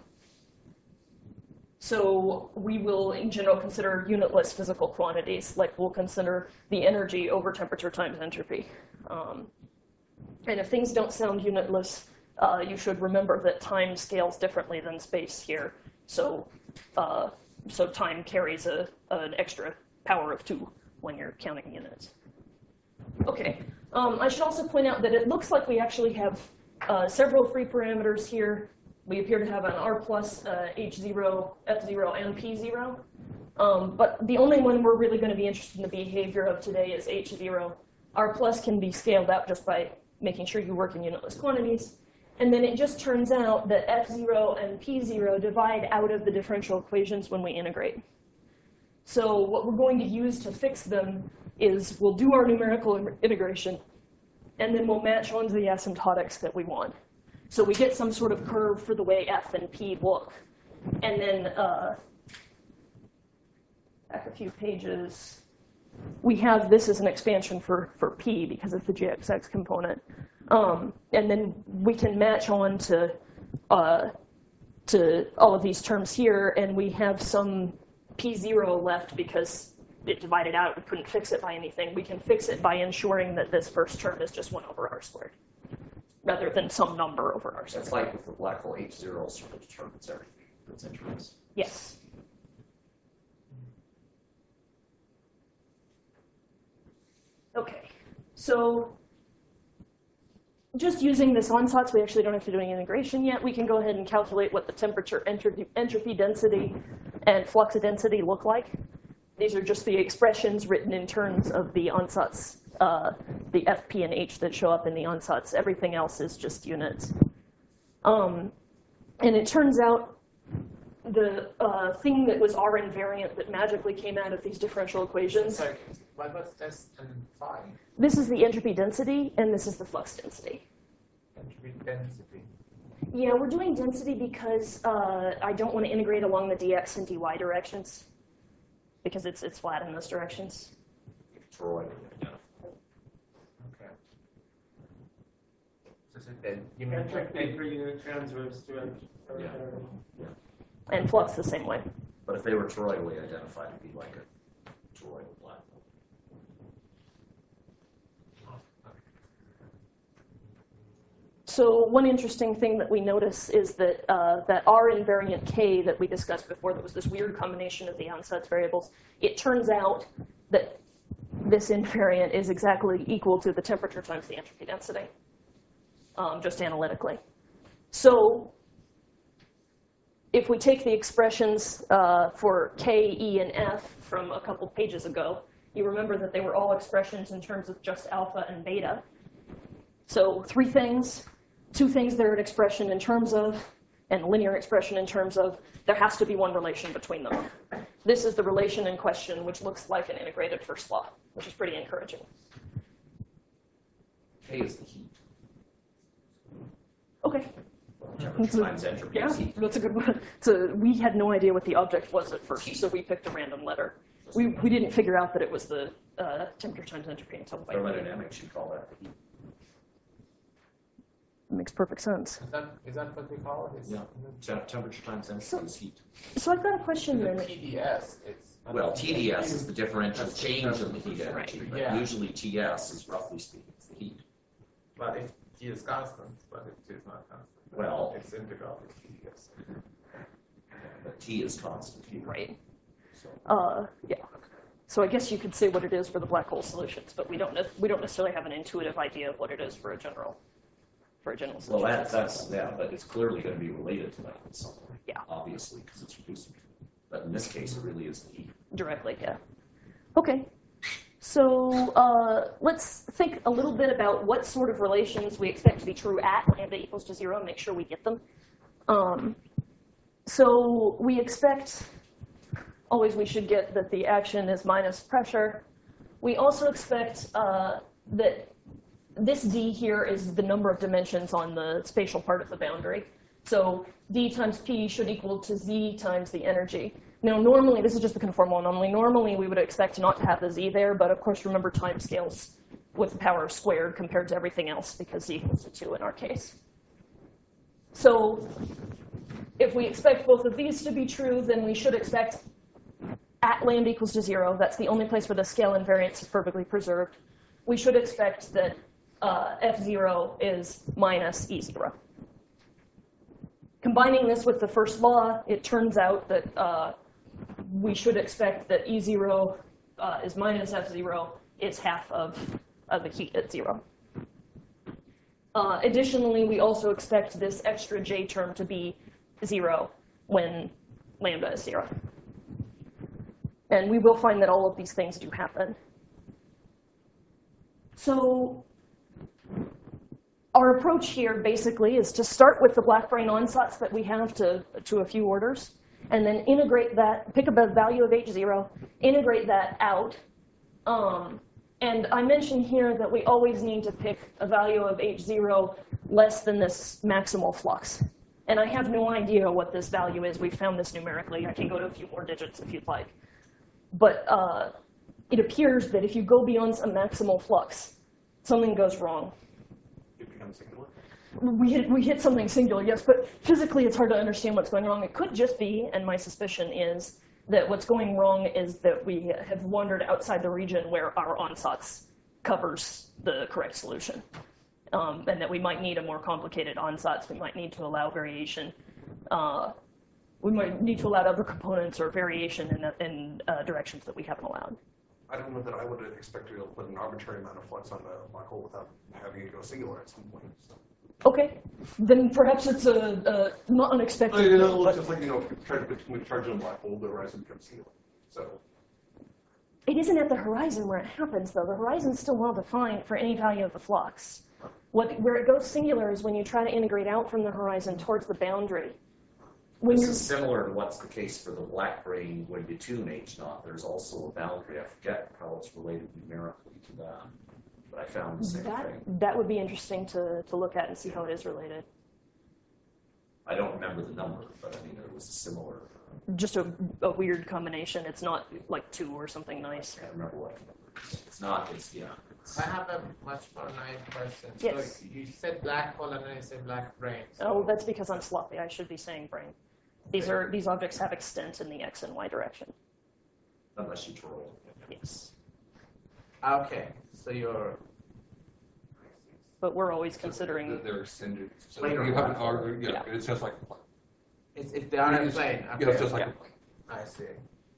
so we will, in general, consider unitless physical quantities, like we'll consider the energy over temperature times entropy. Um, and if things don't sound unitless, uh, you should remember that time scales differently than space here. So, uh, so time carries a, an extra power of two when you're counting units. Okay, um, I should also point out that it looks like we actually have uh, several free parameters here. We appear to have an R plus, uh, H zero, F zero, and P zero. Um, but the only one we're really going to be interested in the behavior of today is H zero. R plus can be scaled out just by making sure you work in unitless quantities. And then it just turns out that F zero and P zero divide out of the differential equations when we integrate. So what we're going to use to fix them is we'll do our numerical integration, and then we'll match onto the asymptotics that we want. So we get some sort of curve for the way F and P look. And then uh, back a few pages, we have this as an expansion for, for P because of the J X X component. Um, and then we can match on to, uh, to all of these terms here, and we have some P zero left because it divided out. We couldn't fix it by anything. We can fix it by ensuring that this first term is just one over R squared, rather than some number over R squared. It's like with the black hole H zero sort of determines everything. That's interesting. Yes. Okay, so just using this ansatz, we actually don't have to do any integration yet. We can go ahead and calculate what the temperature, entropy, entropy density, and flux density look like. These are just the expressions written in terms of the ansatz, uh, the F, P, and H that show up in the ansatz. Everything else is just units. Um, and it turns out the uh, thing that was R invariant that magically came out of these differential equations. Sorry, what was this and phi? This is the entropy density, and this is the flux density. Entropy density. Yeah, we're doing density because uh, I don't want to integrate along the dx and dy directions, because it's it's flat in those directions. Troy. Okay. So, so then you mean Entropy per unit transverse to Yeah. Yeah. And flux the same way. But if they were toroidally identified, it'd be like a toroidal black hole. So one interesting thing that we notice is that uh, that R invariant K that we discussed before, that was this weird combination of the ansatz variables, it turns out that this invariant is exactly equal to the temperature times the entropy density, um, just analytically. So if we take the expressions uh, for K, E, and F from a couple pages ago, you remember that they were all expressions in terms of just alpha and beta. So three things, two things that are an expression in terms of, and a linear expression in terms of, there has to be one relation between them. This is the relation in question, which looks like an integrated first law, which is pretty encouraging. K is the heat. Okay. Temperature times entropy Yeah, is heat. that's a good one. So we had no idea what the object was at first, so we picked a random letter. We, we didn't figure out that it was the uh, temperature times entropy until quite late. Thermodynamics, you call that the heat. Makes perfect sense. is that is that what we call it? Is, Yeah. Tem- Temperature times entropy is heat. So I've got a question The then. T D S. It's Well, T D S is the differential change in the heat Right. energy, but Yeah. usually T S is, roughly speaking, it's the heat. but if T is constant, but if T is not constant, Well- it's integral of T D S. But T is constant here. Right. So Uh, yeah. So I guess you could say what it is for the black hole solutions, but we don't ne- we don't necessarily have an intuitive idea of what it is for a general for a general Well, solution. that, that's, yeah, but it's clearly going to be related to that in some way. Yeah. Obviously, because it's reducing. But in this case, it really is the heat. Directly, yeah. Okay. So uh, let's think a little bit about what sort of relations we expect to be true at lambda equals to zero, and make sure we get them. Um, so we expect, always we should get that the action is minus pressure. We also expect uh, that this d here is the number of dimensions on the spatial part of the boundary. So d times p should equal to z times the energy. Now, normally, this is just the conformal anomaly. Normally, we would expect not to have the z there, but of course, remember timescales with the power squared compared to everything else, because z equals to two in our case. So if we expect both of these to be true, then we should expect at lambda equals to zero. That's the only place where the scale invariance is perfectly preserved. We should expect that uh, f zero is minus e zero. Combining this with the first law, it turns out that uh, we should expect that E zero uh, is minus F zero is half of, of the heat at zero. Uh, additionally, we also expect this extra J term to be zero when lambda is zero. And we will find that all of these things do happen. So our approach here basically is to start with the black-brane ansatz that we have to, to a few orders, and then integrate that, pick up a value of H zero, integrate that out. Um, and I mentioned here that we always need to pick a value of H zero less than this maximal flux. And I have no idea what this value is. We found this numerically. I can go to a few more digits if you'd like. But uh, it appears that if you go beyond some maximal flux, something goes wrong. It becomes singular. We hit, we hit something singular, yes, but physically it's hard to understand what's going wrong. It could just be, and my suspicion is, that what's going wrong is that we have wandered outside the region where our ansatz covers the correct solution. Um, and that we might need a more complicated ansatz. We might need to allow variation. Uh, we might need to allow other components or variation in, in uh, directions that we haven't allowed. I don't know that I would expect to be able to put an arbitrary amount of flux on a black hole without having it go singular at some point. So. Okay, then perhaps it's a, a not unexpected. I mean, thing, it's but just like, you know, if you try to put too much charge on a black hole, the horizon becomes singular. So. It isn't at the horizon where it happens, though. The horizon's still well defined for any value of the flux. What, where it goes singular is when you try to integrate out from the horizon towards the boundary. When This you're, is similar to what's the case for the black-brane when you tune H naught. There's also a boundary. I forget how it's related numerically to that, but I found the same that, thing. that would be interesting to, to look at and see how it is related. I don't remember the number, but I mean, it was a similar. Just a, a weird combination. It's not like two or something nice. I can't remember what the number is. It's not, it's, yeah. It's, I have a much more nice question. Yes. So you said black hole and then you said black brain. So Oh, that's because I'm sloppy. I should be saying brain. These are these objects have extent in the x and y direction. unless you troll. Yes. Okay, so you're. But we're always considering. They're extended. So Planar you have an black arc, yeah, Yeah. it's just like a plane. It's, if they are in a It's- plane. Yeah, Okay. it's just like Yeah. a plane. I see.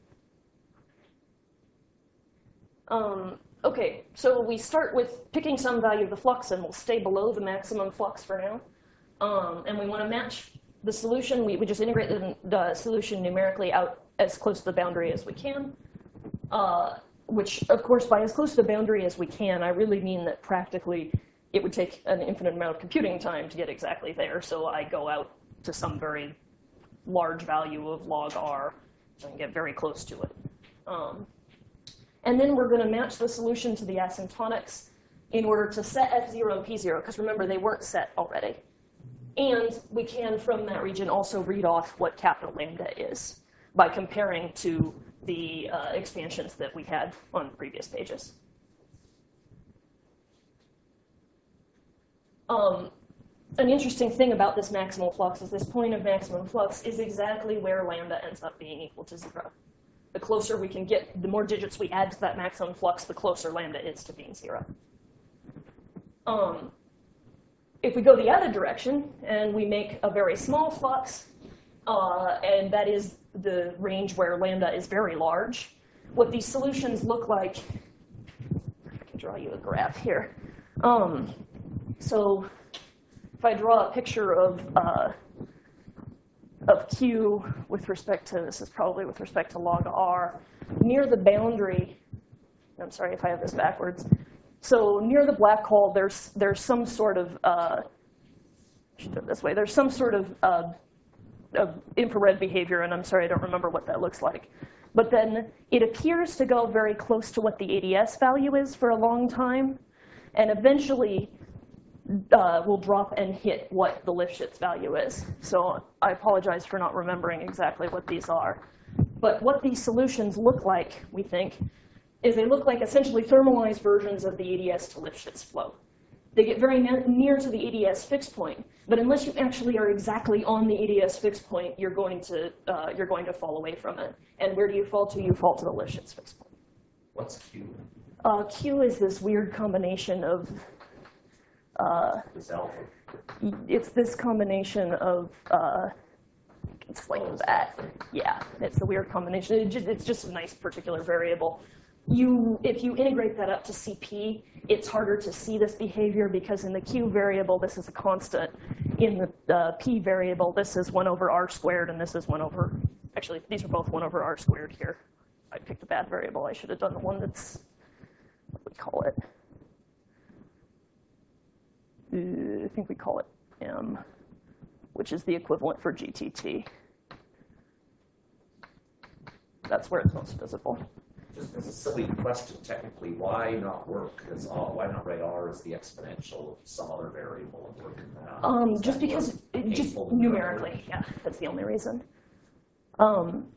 Um, okay, so we start with picking some value of the flux, and we'll stay below the maximum flux for now. Um, and we want to match the solution. We, we just integrate the, the solution numerically out as close to the boundary as we can. Uh, which, of course, by as close to the boundary as we can, I really mean that practically it would take an infinite amount of computing time to get exactly there. So I go out to some very large value of log r and get very close to it. Um, and then we're going to match the solution to the asymptotics in order to set f zero and p zero, because remember, they weren't set already. And we can, from that region, also read off what capital lambda is by comparing to the uh, expansions that we had on previous pages. Um, an interesting thing about this maximal flux is this point of maximum flux is exactly where lambda ends up being equal to zero. The closer we can get, the more digits we add to that maximum flux, the closer lambda is to being zero. Um, if we go the other direction and we make a very small flux, uh, and that is the range where lambda is very large, what these solutions look like, I can draw you a graph here. Um, so if I draw a picture of uh, of Q with respect to, this is probably with respect to log R, near the boundary, I'm sorry if I have this backwards. So near the black hole, there's there's some sort of, uh, I should do it this way, there's some sort of, uh, of infrared behavior, and I'm sorry, I don't remember what that looks like. but then it appears to go very close to what the A D S value is for a long time, and eventually uh, will drop and hit what the Lifshitz value is. So I apologize for not remembering exactly what these are. But what these solutions look like, we think, is they look like essentially thermalized versions of the A D S to Lifshitz flow. They get very near to the A D S fixed point, but unless you actually are exactly on the A D S fixed point, you're going to uh, you're going to fall away from it. And where do you fall to? You fall to the Lifshitz fixed point. What's Q? Uh, Q is this weird combination of. Uh, This alpha. it's this combination of. Uh, it's like that. Yeah, it's a weird combination. It just, it's just a nice particular variable. You, if you integrate that up to C P, it's harder to see this behavior because in the Q variable, this is a constant. In the uh, P variable, this is one over R squared, and this is one over, actually, these are both one over R squared here. I picked a bad variable. I should have done the one that's, what do we call it? Uh, I think we call it M, which is the equivalent for G T T. That's where it's most visible. Just as a silly question, technically, why not work as R? Why not write R as the exponential of some other variable and work in that? Um, Does just that because, work it, just painful numerically, yeah, that's the only reason. Um,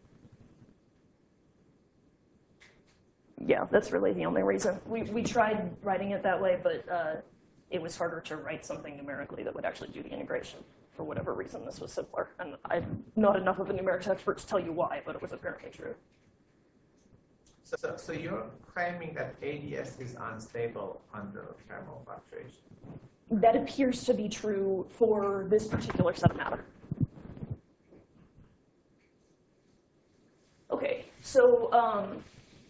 yeah, that's really the only reason. We, we tried writing it that way, but uh, it was harder to write something numerically that would actually do the integration. For whatever reason, this was simpler. And I'm not enough of a numerics expert to tell you why, but it was apparently true. So, so, so you're claiming that A D S is unstable under thermal fluctuation? That appears to be true for this particular set of matter. Okay, so um,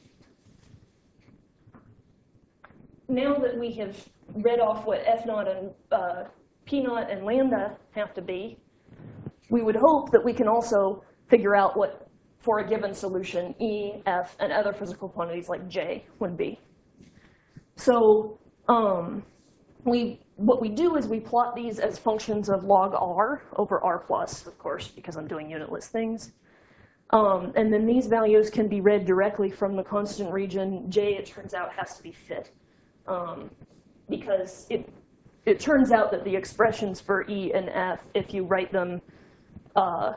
now that we have read off what F naught and uh, P naught and lambda have to be, we would hope that we can also figure out what, for a given solution, E, F, and other physical quantities like J would be. So um, we, what we do is we plot these as functions of log R over R plus, of course, because I'm doing unitless things. Um, and then these values can be read directly from the constant region. J, it turns out, has to be fit. Um, because it, it turns out that the expressions for E and F, if you write them uh,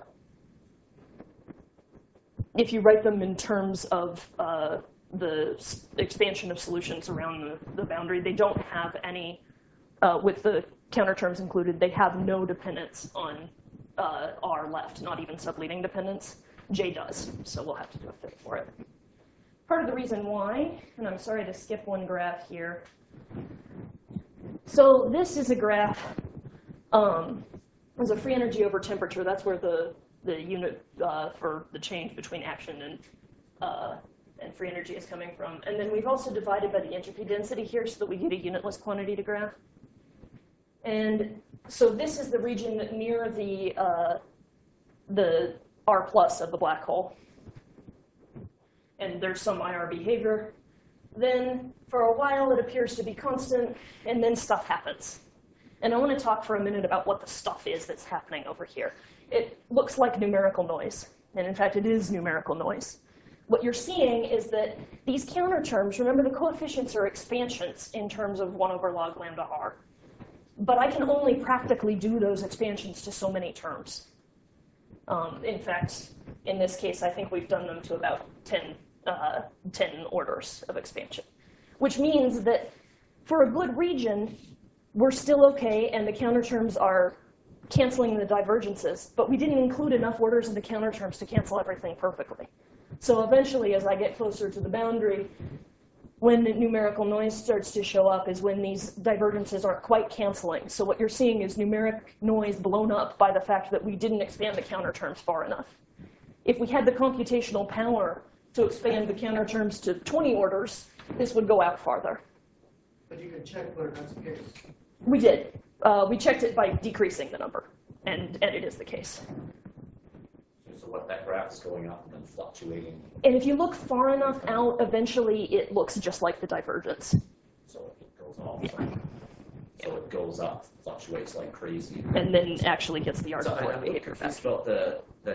if you write them in terms of uh, the expansion of solutions around the, the boundary, they don't have any, uh, with the counter terms included, they have no dependence on uh, R left, not even subleading dependence. J does, so we'll have to do a fit for it. Part of the reason why, and I'm sorry to skip one graph here. So this is a graph, um, there's a free energy over temperature. That's where the the unit uh, for the change between action and, uh, and free energy is coming from. And then we've also divided by the entropy density here so that we get a unitless quantity to graph. And so this is the region near the, uh, the R plus of the black hole. And there's some I R behavior. Then for a while it appears to be constant, and then stuff happens. And I want to talk for a minute about what the stuff is that's happening over here. It looks like numerical noise, and in fact, it is numerical noise. What you're seeing is that these counter terms, remember the coefficients are expansions in terms of one over log lambda r. But I can only practically do those expansions to so many terms. Um, in fact, in this case, I think we've done them to about ten, uh, ten orders of expansion, which means that for a good region, we're still OK, and the counter terms are canceling the divergences, but we didn't include enough orders of the counter terms to cancel everything perfectly. So eventually, as I get closer to the boundary, when the numerical noise starts to show up is when these divergences aren't quite canceling. So what you're seeing is numeric noise blown up by the fact that we didn't expand the counter terms far enough. If we had the computational power to expand the counter terms to twenty orders, this would go out farther. But you can check whether that's the case. We did. Uh, we checked it by decreasing the number, and, and it is the case. So what that graph is going up and then fluctuating. And if you look far enough out, eventually it looks just like the divergence. So it goes off. Yeah. So it goes up, fluctuates like crazy. And then actually gets the So artifact I'm a little behavior back. confused about the, the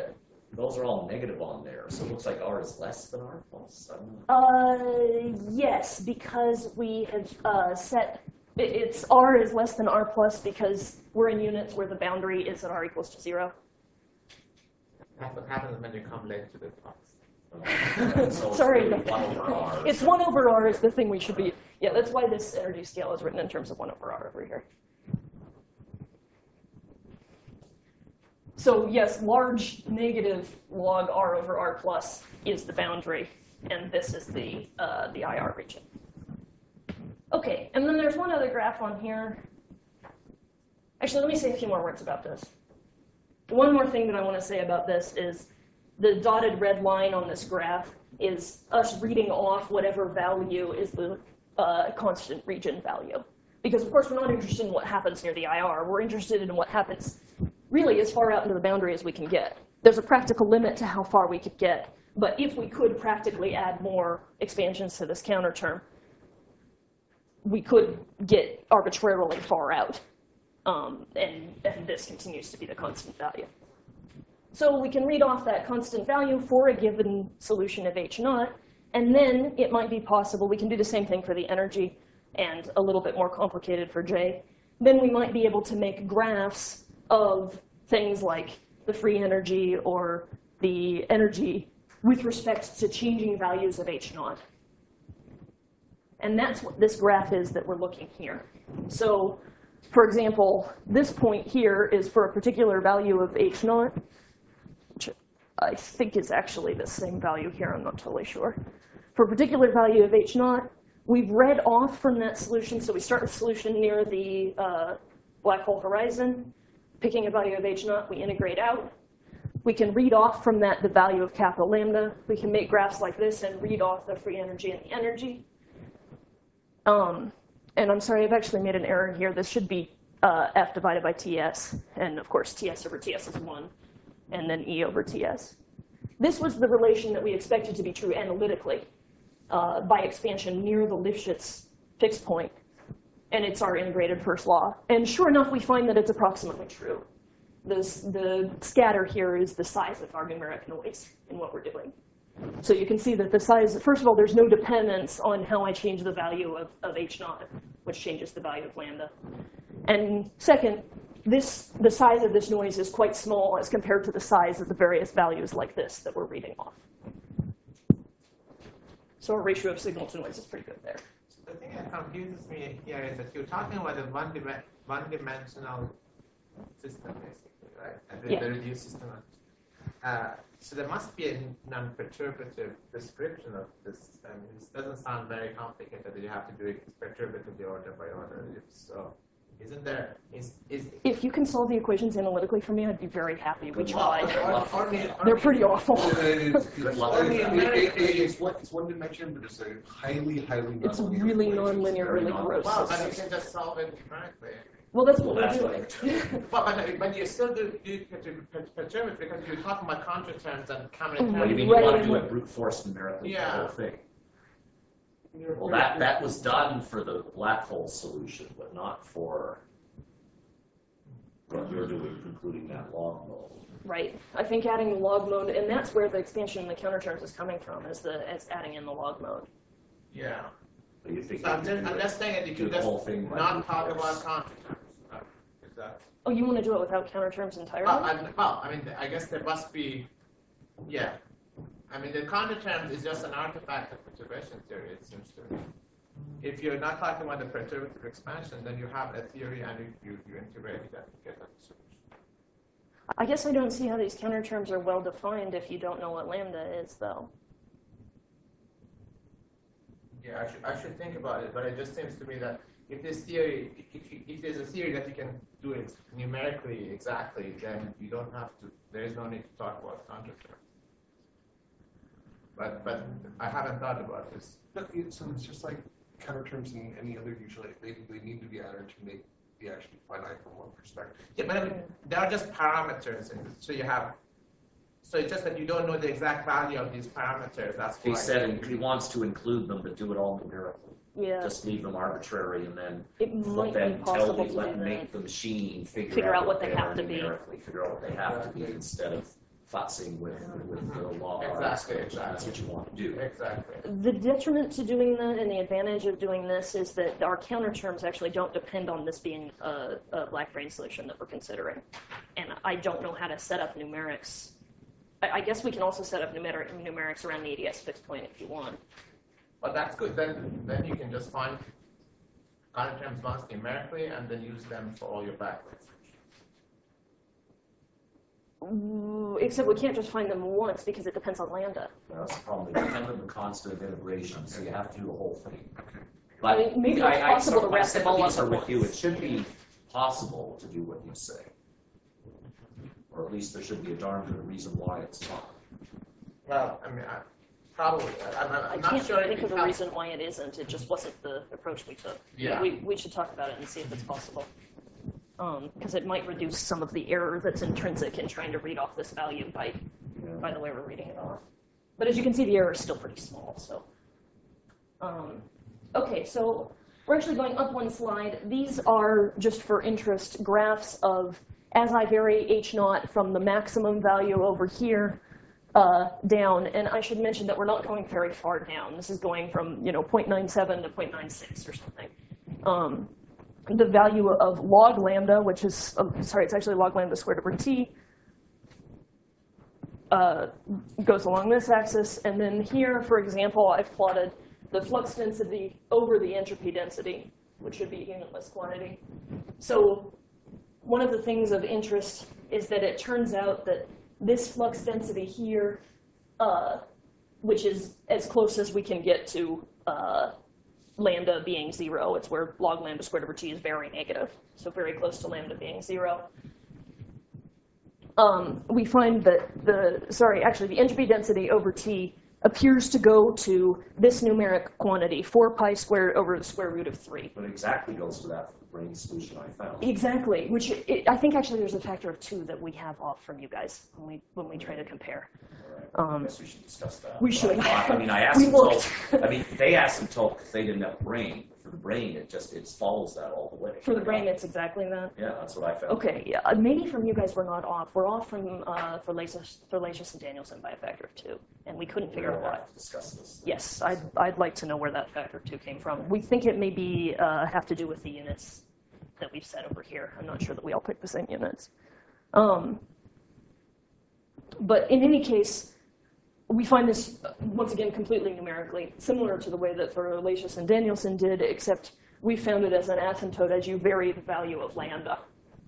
those are all negative on there, so it looks like R is less than R plus. I don't know. Uh, yes, because we have uh, set, it, it's R is less than R plus because we're in units where the boundary is at R equals to zero. That's what happens when you come late to the class. Okay. So Sorry. It's really one over R. It's one over R is the thing we should be, yeah, that's why this energy scale is written in terms of one over R over here. So yes, large negative log R over R plus is the boundary, and this is the, uh, the I R region. Okay, and then there's one other graph on here. Actually, let me say a few more words about this. One more thing that I want to say about this is the dotted red line on this graph is us reading off whatever value is the uh, constant region value. Because, of course, we're not interested in what happens near the I R. We're interested in what happens really as far out into the boundary as we can get. There's a practical limit to how far we could get. But if we could practically add more expansions to this counter term, we could get arbitrarily far out. Um, and, and this continues to be the constant value. So we can read off that constant value for a given solution of H naught. And then it might be possible, we can do the same thing for the energy and a little bit more complicated for J. Then we might be able to make graphs of things like the free energy or the energy with respect to changing values of H naught. And that's what this graph is that we're looking here. So, for example, this point here is for a particular value of H naught, which I think is actually the same value here, I'm not totally sure. For a particular value of H naught, we've read off from that solution, so we start with solution near the uh, black hole horizon, picking a value of H naught, we integrate out. We can read off from that the value of capital lambda. We can make graphs like this and read off the free energy and the energy. Um, and I'm sorry, I've actually made an error here. This should be uh, F divided by T S. And of course, T S over T S is one, and then E over T S. This was the relation that we expected to be true analytically uh, by expansion near the Lifshitz fixed point. And it's our integrated first law. And sure enough, we find that it's approximately true. This, the scatter here is the size of our numeric noise in what we're doing. So you can see that the size, first of all, there's no dependence on how I change the value of, of H naught, which changes the value of lambda. And second, this, the size of this noise is quite small as compared to the size of the various values like this that we're reading off. So our ratio of signal to noise is pretty good there. The thing that confuses me here is that you're talking about a one-dimensional one dimensional system, basically, right? And with Yeah. the reduced system. Uh, so there must be a non-perturbative description of this system. This doesn't sound very complicated that you have to do it perturbatively order by order. If so, isn't there? Is is If you can solve the equations analytically for me, I'd be very happy. We Good luck. tried. or, or, or, or, They're pretty awful. It's, Good it's, luck. it- it- it- it's one, it's one dimension, but it's a highly, highly nonlinear. It's really equation. nonlinear, very really non- gross. well, but you can just solve it numerically. Well, that's what Well, we're that's doing. what But, but, but you still do, do perturbative because you're talking about counter terms and common Mhm. What do you mean Right. you want to do it brute force numerically for the Yeah. whole thing? Well, that, that was done for the black hole solution, but not for what you're doing, including that log mode. Right. I think adding the log mode, and that's where the expansion in the counter terms is coming from, is the is adding in the log mode. Yeah. So you think So I'm you just, can do I'm it- just saying that you do can the just whole thing by not brute talk force. about counter terms. Uh, is that? Oh, you want to do it without counter terms entirely? Well, I, well, I mean, I guess there must be, yeah. I mean, the counter terms is just an artifact of perturbation theory, it seems to me. If you're not talking about the perturbative expansion, then you have a theory and you, you, you integrate it and you get a solution. I guess I don't see how these counter terms are well defined if you don't know what lambda is, though. Yeah, I should, I should think about it, but it just seems to me that if this theory, if, you, if there's a theory that you can do it numerically exactly, then you don't have to, there is no need to talk about counter terms. But, but I haven't thought about this. But it- So it's just like counter terms in any other usually, they, they need to be added to make the actually finite from one perspective. Yeah, but I mean, there are just parameters, in it. So you have, so it's just that you don't know the exact value of these parameters, that's why. He said he wants to include them, but do it all numerically. Yeah, Just leave them arbitrary and then it might be then tell possible the, to let do make that. the machine figure, Figure out what they are have to be. numerically, figure out what they have to be instead of futzing with, with the law. Exactly, That's exactly. what you want to do. Exactly. The detriment to doing that and the advantage of doing this is that our counter terms actually don't depend on this being a, a black-brain solution that we're considering. And I don't know how to set up numerics. I, I guess we can also set up numeric, numerics around the A D S fixed point if you want. But that's good. Then then you can just find counter terms once numerically and then use them for all your backwards. Ooh, Except we can't just find them once because it depends on lambda. Well, that's the problem. They depend on the constant of integration, so you have to do the whole thing. I mean, maybe it's I- I- possible so to my wrap them all up sympathies are at with you. once. It should be possible to do what you say. Or at least there should be a darn good reason why it's not. Well, I mean, I, probably. I'm, I'm, I I'm not can't sure if think it of a helps. reason why it isn't. It just wasn't the approach we took. Yeah. We, we should talk about it and see if it's possible. Because it might reduce some of the error that's intrinsic in trying to read off this value by, Yeah. by the way we're reading it off. But as you can see, the error is still pretty small. So, um, okay, so we're actually going up one slide. These are, just for interest, graphs of as I vary H naught from the maximum value over here uh, down. And I should mention that we're not going very far down. This is going from, you know, zero point nine seven to zero point nine six or something. Um, the value of log lambda, which is, uh, sorry, it's actually log lambda squared over t, uh, goes along this axis. And then here, for example, I've plotted the flux density over the entropy density, which should be a unitless quantity. So one of the things of interest is that it turns out that this flux density here, uh, which is as close as we can get to uh, lambda being zero, it's where log lambda squared over t is very negative, so very close to lambda being zero. Um, we find that the, sorry, actually the entropy density over t appears to go to this numeric quantity, four pi squared over the square root of three. But it exactly goes to that brain solution I found. Exactly, which it, I think actually there's a factor of two that we have off from you guys when we when we try to compare. All right. I Um, guess we should discuss that. we should. I mean, I asked We them looked. to, I mean, they asked them to because they didn't have brain. For the brain, it just, it follows that all the way. For the brain, it's exactly that. Yeah, that's what I found. Okay, yeah, uh, maybe from you guys we're not off. We're off from uh, Thorlacius, Thorlacius and Danielson by a factor of two, and we couldn't figure out We'll why. have to discuss this. Yes, I'd, I'd like to know where that factor of two came from. We think it may be uh, have to do with the units that we've set over here. I'm not sure that we all picked the same units. Um, but in any case, we find this, uh, once again, completely numerically, similar to the way that Thorlacius and Danielson did, except we found it as an asymptote as you vary the value of lambda.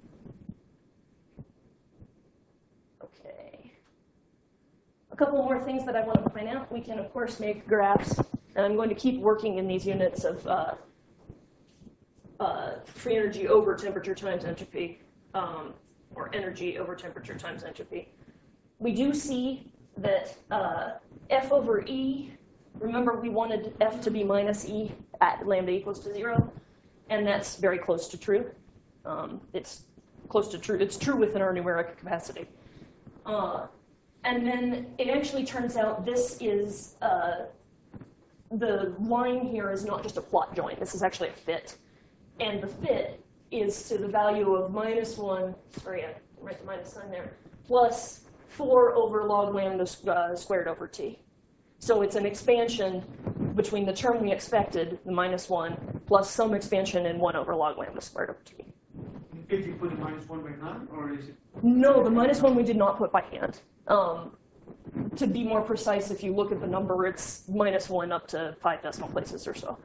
Okay. A couple more things that I want to point out. We can, of course, make graphs, and I'm going to keep working in these units of uh, uh, free energy over temperature times entropy, um, or energy over temperature times entropy. We do see that uh, F over E, remember we wanted F to be minus E at lambda equals to zero, and that's very close to true. Um, it's close to true. It's true within our numeric capacity. Uh, and then it actually turns out this is, uh, the line here is not just a plot joint. This is actually a fit. And the fit is to the value of minus one, sorry, I write the minus sign there, plus four over log lambda uh, squared over t. So it's an expansion between the term we expected, the minus one, plus some expansion in one over log lambda squared over t. If you put a minus one by hand, or is it? No, the minus one we did not put by hand. Um, to be more precise, if you look at the number, it's minus one up to five decimal places or so.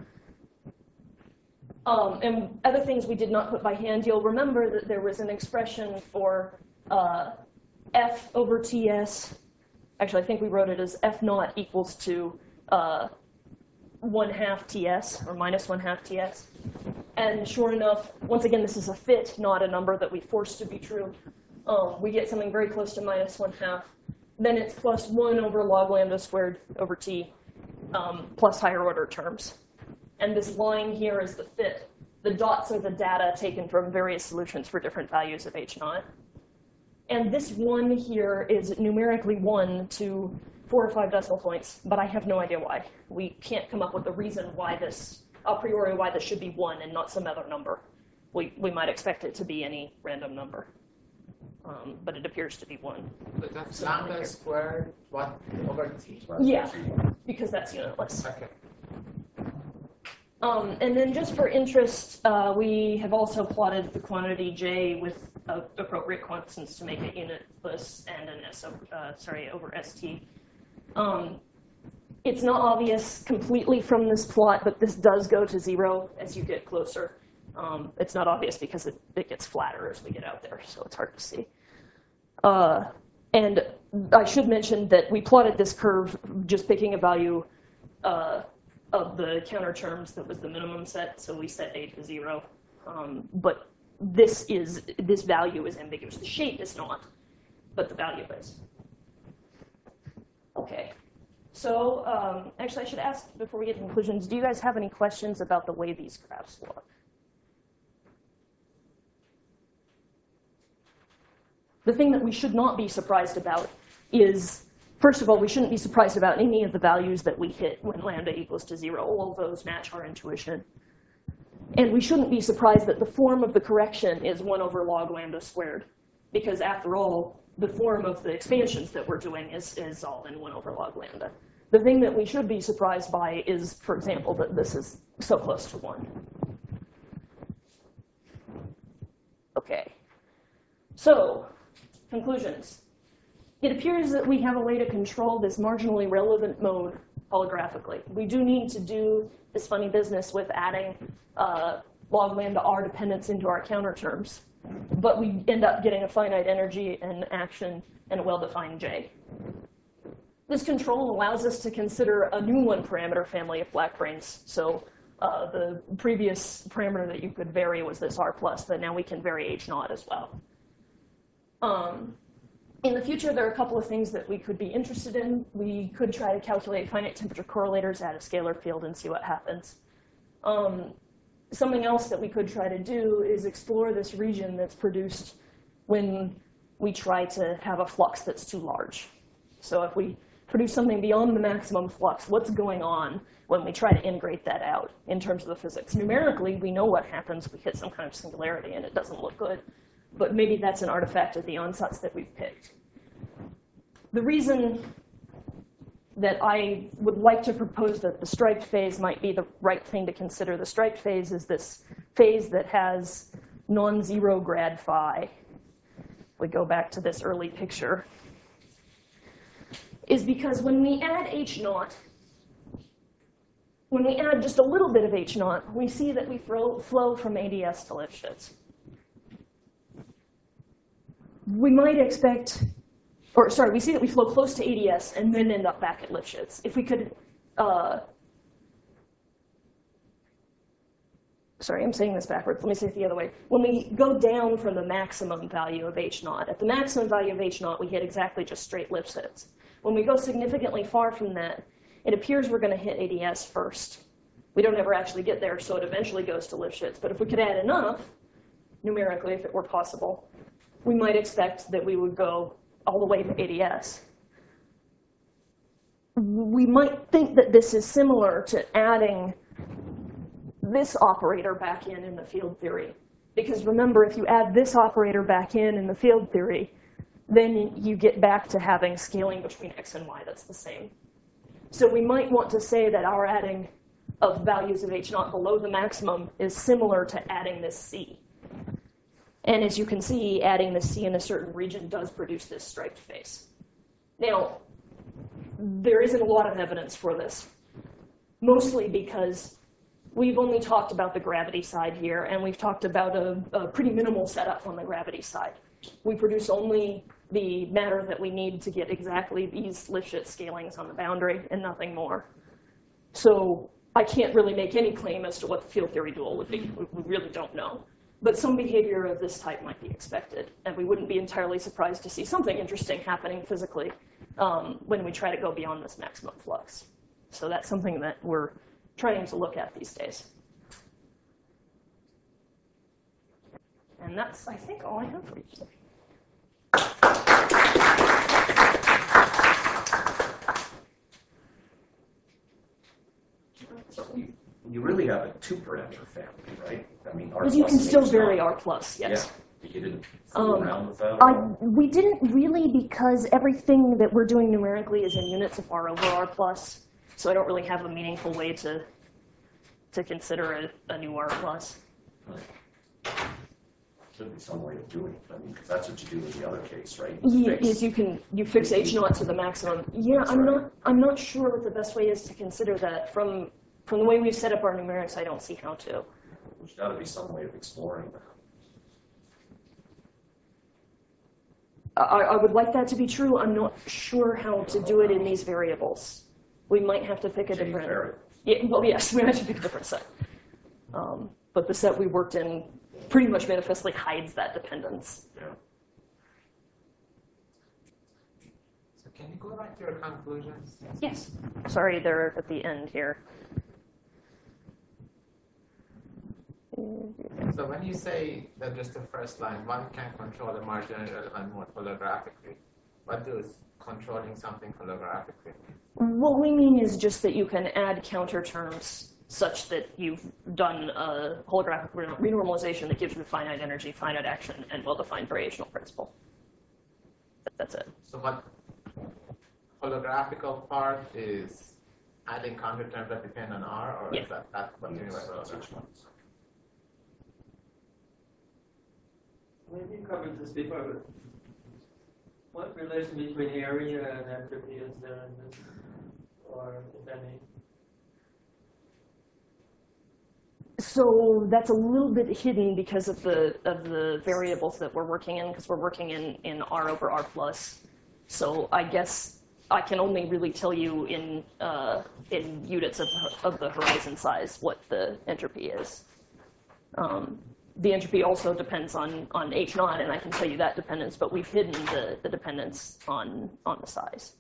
Um, and other things we did not put by hand, you'll remember that there was an expression for uh, F over Ts. Actually, I think we wrote it as F naught equals to uh, one half Ts, or minus one half Ts. And sure enough, once again, this is a fit, not a number that we forced to be true. Um, we get something very close to minus one half. Then it's plus one over log lambda squared over t, um, plus higher order terms. And this line here is the fit. The dots are the data taken from various solutions for different values of H naught. And this one here is numerically one to four or five decimal points, but I have no idea why. We can't come up with a reason why this, a priori, why this should be one and not some other number. We, we might expect it to be any random number. um, but it appears to be one. But that's lambda squared, what, over t? Yeah, because that's unitless. Okay. Um, and then just for interest, uh, we have also plotted the quantity J with uh, appropriate constants to make it unitless and an S over, uh, sorry, over S T. Um, it's not obvious completely from this plot, but this does go to zero as you get closer. Um, it's not obvious because it, it gets flatter as we get out there, so it's hard to see. Uh, and I should mention that we plotted this curve just picking a value uh, of the counter terms that was the minimum set, so we set A to zero. Um, but this is this value is ambiguous. The shape is not, but the value is. Okay. So um, actually, I should ask before we get to conclusions, do you guys have any questions about the way these graphs look? The thing that we should not be surprised about is, first of all, we shouldn't be surprised about any of the values that we hit when lambda equals to zero. All of those match our intuition. And we shouldn't be surprised that the form of the correction is one over log lambda squared. Because after all, the form of the expansions that we're doing is, is all in one over log lambda. The thing that we should be surprised by is, for example, that this is so close to one. Okay. So, conclusions. It appears that we have a way to control this marginally relevant mode holographically. We do need to do this funny business with adding uh, log lambda r dependence into our counter terms. But we end up getting a finite energy and action and a well-defined J. This control allows us to consider a new one parameter family of black brains. So uh, the previous parameter that you could vary was this R plus, but now we can vary H naught as well. Um, in the future, there are a couple of things that we could be interested in. We could try to calculate finite temperature correlators at a scalar field and see what happens. Um, something else that we could try to do is explore this region that's produced when we try to have a flux that's too large. So if we produce something beyond the maximum flux, what's going on when we try to integrate that out in terms of the physics? Numerically, we know what happens. We hit some kind of singularity, and it doesn't look good. But maybe that's an artifact of the ansatz that we've picked. The reason that I would like to propose that the striped phase might be the right thing to consider. The striped phase is this phase that has non-zero grad phi. If we go back to this early picture, is because when we add H naught, when we add just a little bit of H naught, we see that we flow, flow from A D S to Lifshitz. We might expect, or sorry, we see that we flow close to A D S and then end up back at Lifshitz. If we could, uh, sorry, I'm saying this backwards. Let me say it the other way. When we go down from the maximum value of H naught, at the maximum value of H naught, we hit exactly just straight Lifshitz. When we go significantly far from that, it appears we're going to hit A D S first. We don't ever actually get there, so it eventually goes to Lifshitz. But if we could add enough, numerically, if it were possible, we might expect that we would go all the way to A D S. We might think that this is similar to adding this operator back in in the field theory. Because remember, if you add this operator back in in the field theory, then you get back to having scaling between x and y that's the same. So we might want to say that our adding of values of H naught below the maximum is similar to adding this C. And as you can see, adding the C in a certain region does produce this striped phase. Now, there isn't a lot of evidence for this, mostly because we've only talked about the gravity side here, and we've talked about a, a pretty minimal setup on the gravity side. We produce only the matter that we need to get exactly these Lifshitz scalings on the boundary and nothing more. So I can't really make any claim as to what the field theory dual would be. We really don't know. But some behavior of this type might be expected, and we wouldn't be entirely surprised to see something interesting happening physically um, when we try to go beyond this maximum flux. So that's something that we're trying to look at these days. And that's, I think, all I have for you today. So you, you really have a two-parameter family, right? I mean, R But you plus can and still H vary naught. R plus, yes. You didn't fool Um, around with that? at I, all? we didn't really because everything that we're doing numerically is in units of R over R plus, so I don't really have a meaningful way to to consider a, a new R plus. Should be some way of doing it, I mean, because that's what you do in the other case, right? Yeah, Fix- is you can you fix H naught to the maximum. Yeah, That's I'm right. not I'm not sure what the best way is to consider that. From from the way we've set up our numerics, I don't see how to. There's got to be some way of exploring that. I, I would like that to be true. I'm not sure how to do it in these variables. We might have to pick a Change different. variables. Yeah, well, yes, we might have to pick a different set. Um, but the set we worked in pretty much manifestly hides that dependence. Yeah. So can you go back to your conclusions? Yes. Sorry, they're at the end here. So when you say that just the first line, one can control the marginal element more holographically, what does controlling something holographically mean? What we mean is just that you can add counter terms such that you've done a holographic re- renormalization that gives you finite energy, finite action, and well-defined variational principle. That's it. So what holographical part is adding counter terms that depend on R, or Yeah. is that, that what you mean by Yes, that's holographic? which ones. Maybe you covered this before, but what relation between area and entropy is there in this, or if any? So that's a little bit hidden because of the of the variables that we're working in, because we're working in, in R over R plus. So I guess I can only really tell you in uh, in units of of the horizon size what the entropy is. Um, the entropy also depends on on H naught, and I can tell you that dependence, but we've hidden the, the dependence on on the size.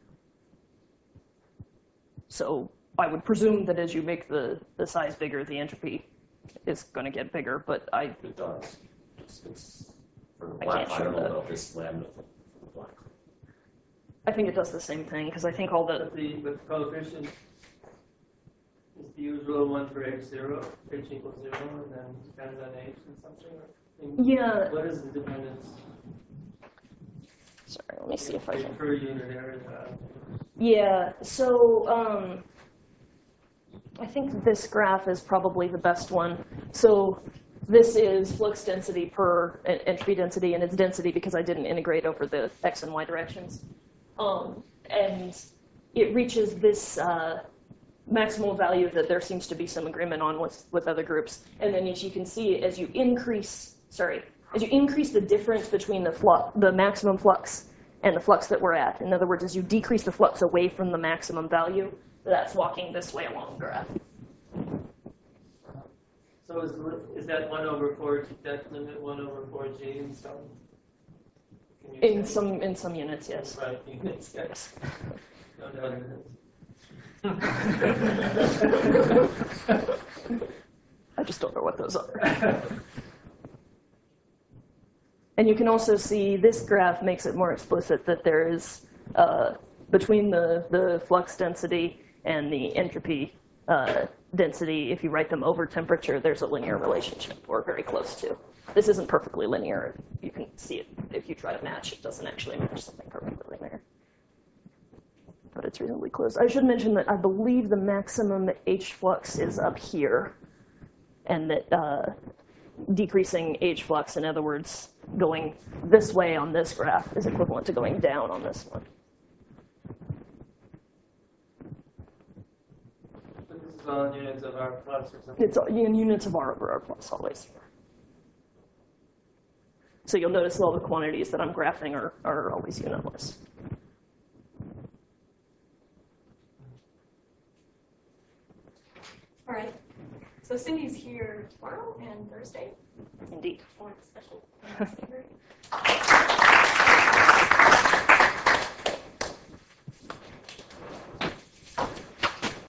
So I would presume that as you make the, the size bigger, the entropy is going to get bigger, but I It does. It's, it's for the I black, can't I show don't know that. about this lambda for for the black. I think it does the same thing because I think all the But the, but the coefficient is the usual one for H zero, H equals zero, and then depends on H and something? or- yeah. What is the dependence? Sorry, let me see if I can. Per unit area. Yeah. So um, I think this graph is probably the best one. So this is flux density per en- entropy density, and it's density because I didn't integrate over the x and y directions. Um, and it reaches this uh, maximal value that there seems to be some agreement on with, with other groups. And then as you can see, as you increase, sorry, as you increase the difference between the flux, the maximum flux and the flux that we're at, in other words, as you decrease the flux away from the maximum value, that's walking this way along the graph. So is, the- is that one over four, that limit one over four G in some? can you In say? some in some units, yes. Right, units, yes. Yes. No doubt it is. I just don't know what those are. And you can also see this graph makes it more explicit that there is, uh, between the, the flux density and the entropy uh, density, if you write them over temperature, there's a linear relationship, or very close to. This isn't perfectly linear. You can see it if you try to match. It doesn't actually match something perfectly linear. But it's reasonably close. I should mention that I believe the maximum H flux is up here, and that uh, decreasing H flux, in other words, going this way on this graph, is equivalent to going down on this one. So this is all in units of R plus or something? It's in units of R over R plus always. So you'll notice all the quantities that I'm graphing are, are always unitless. All right. So Cindy's here tomorrow and Thursday Indeed. for a special.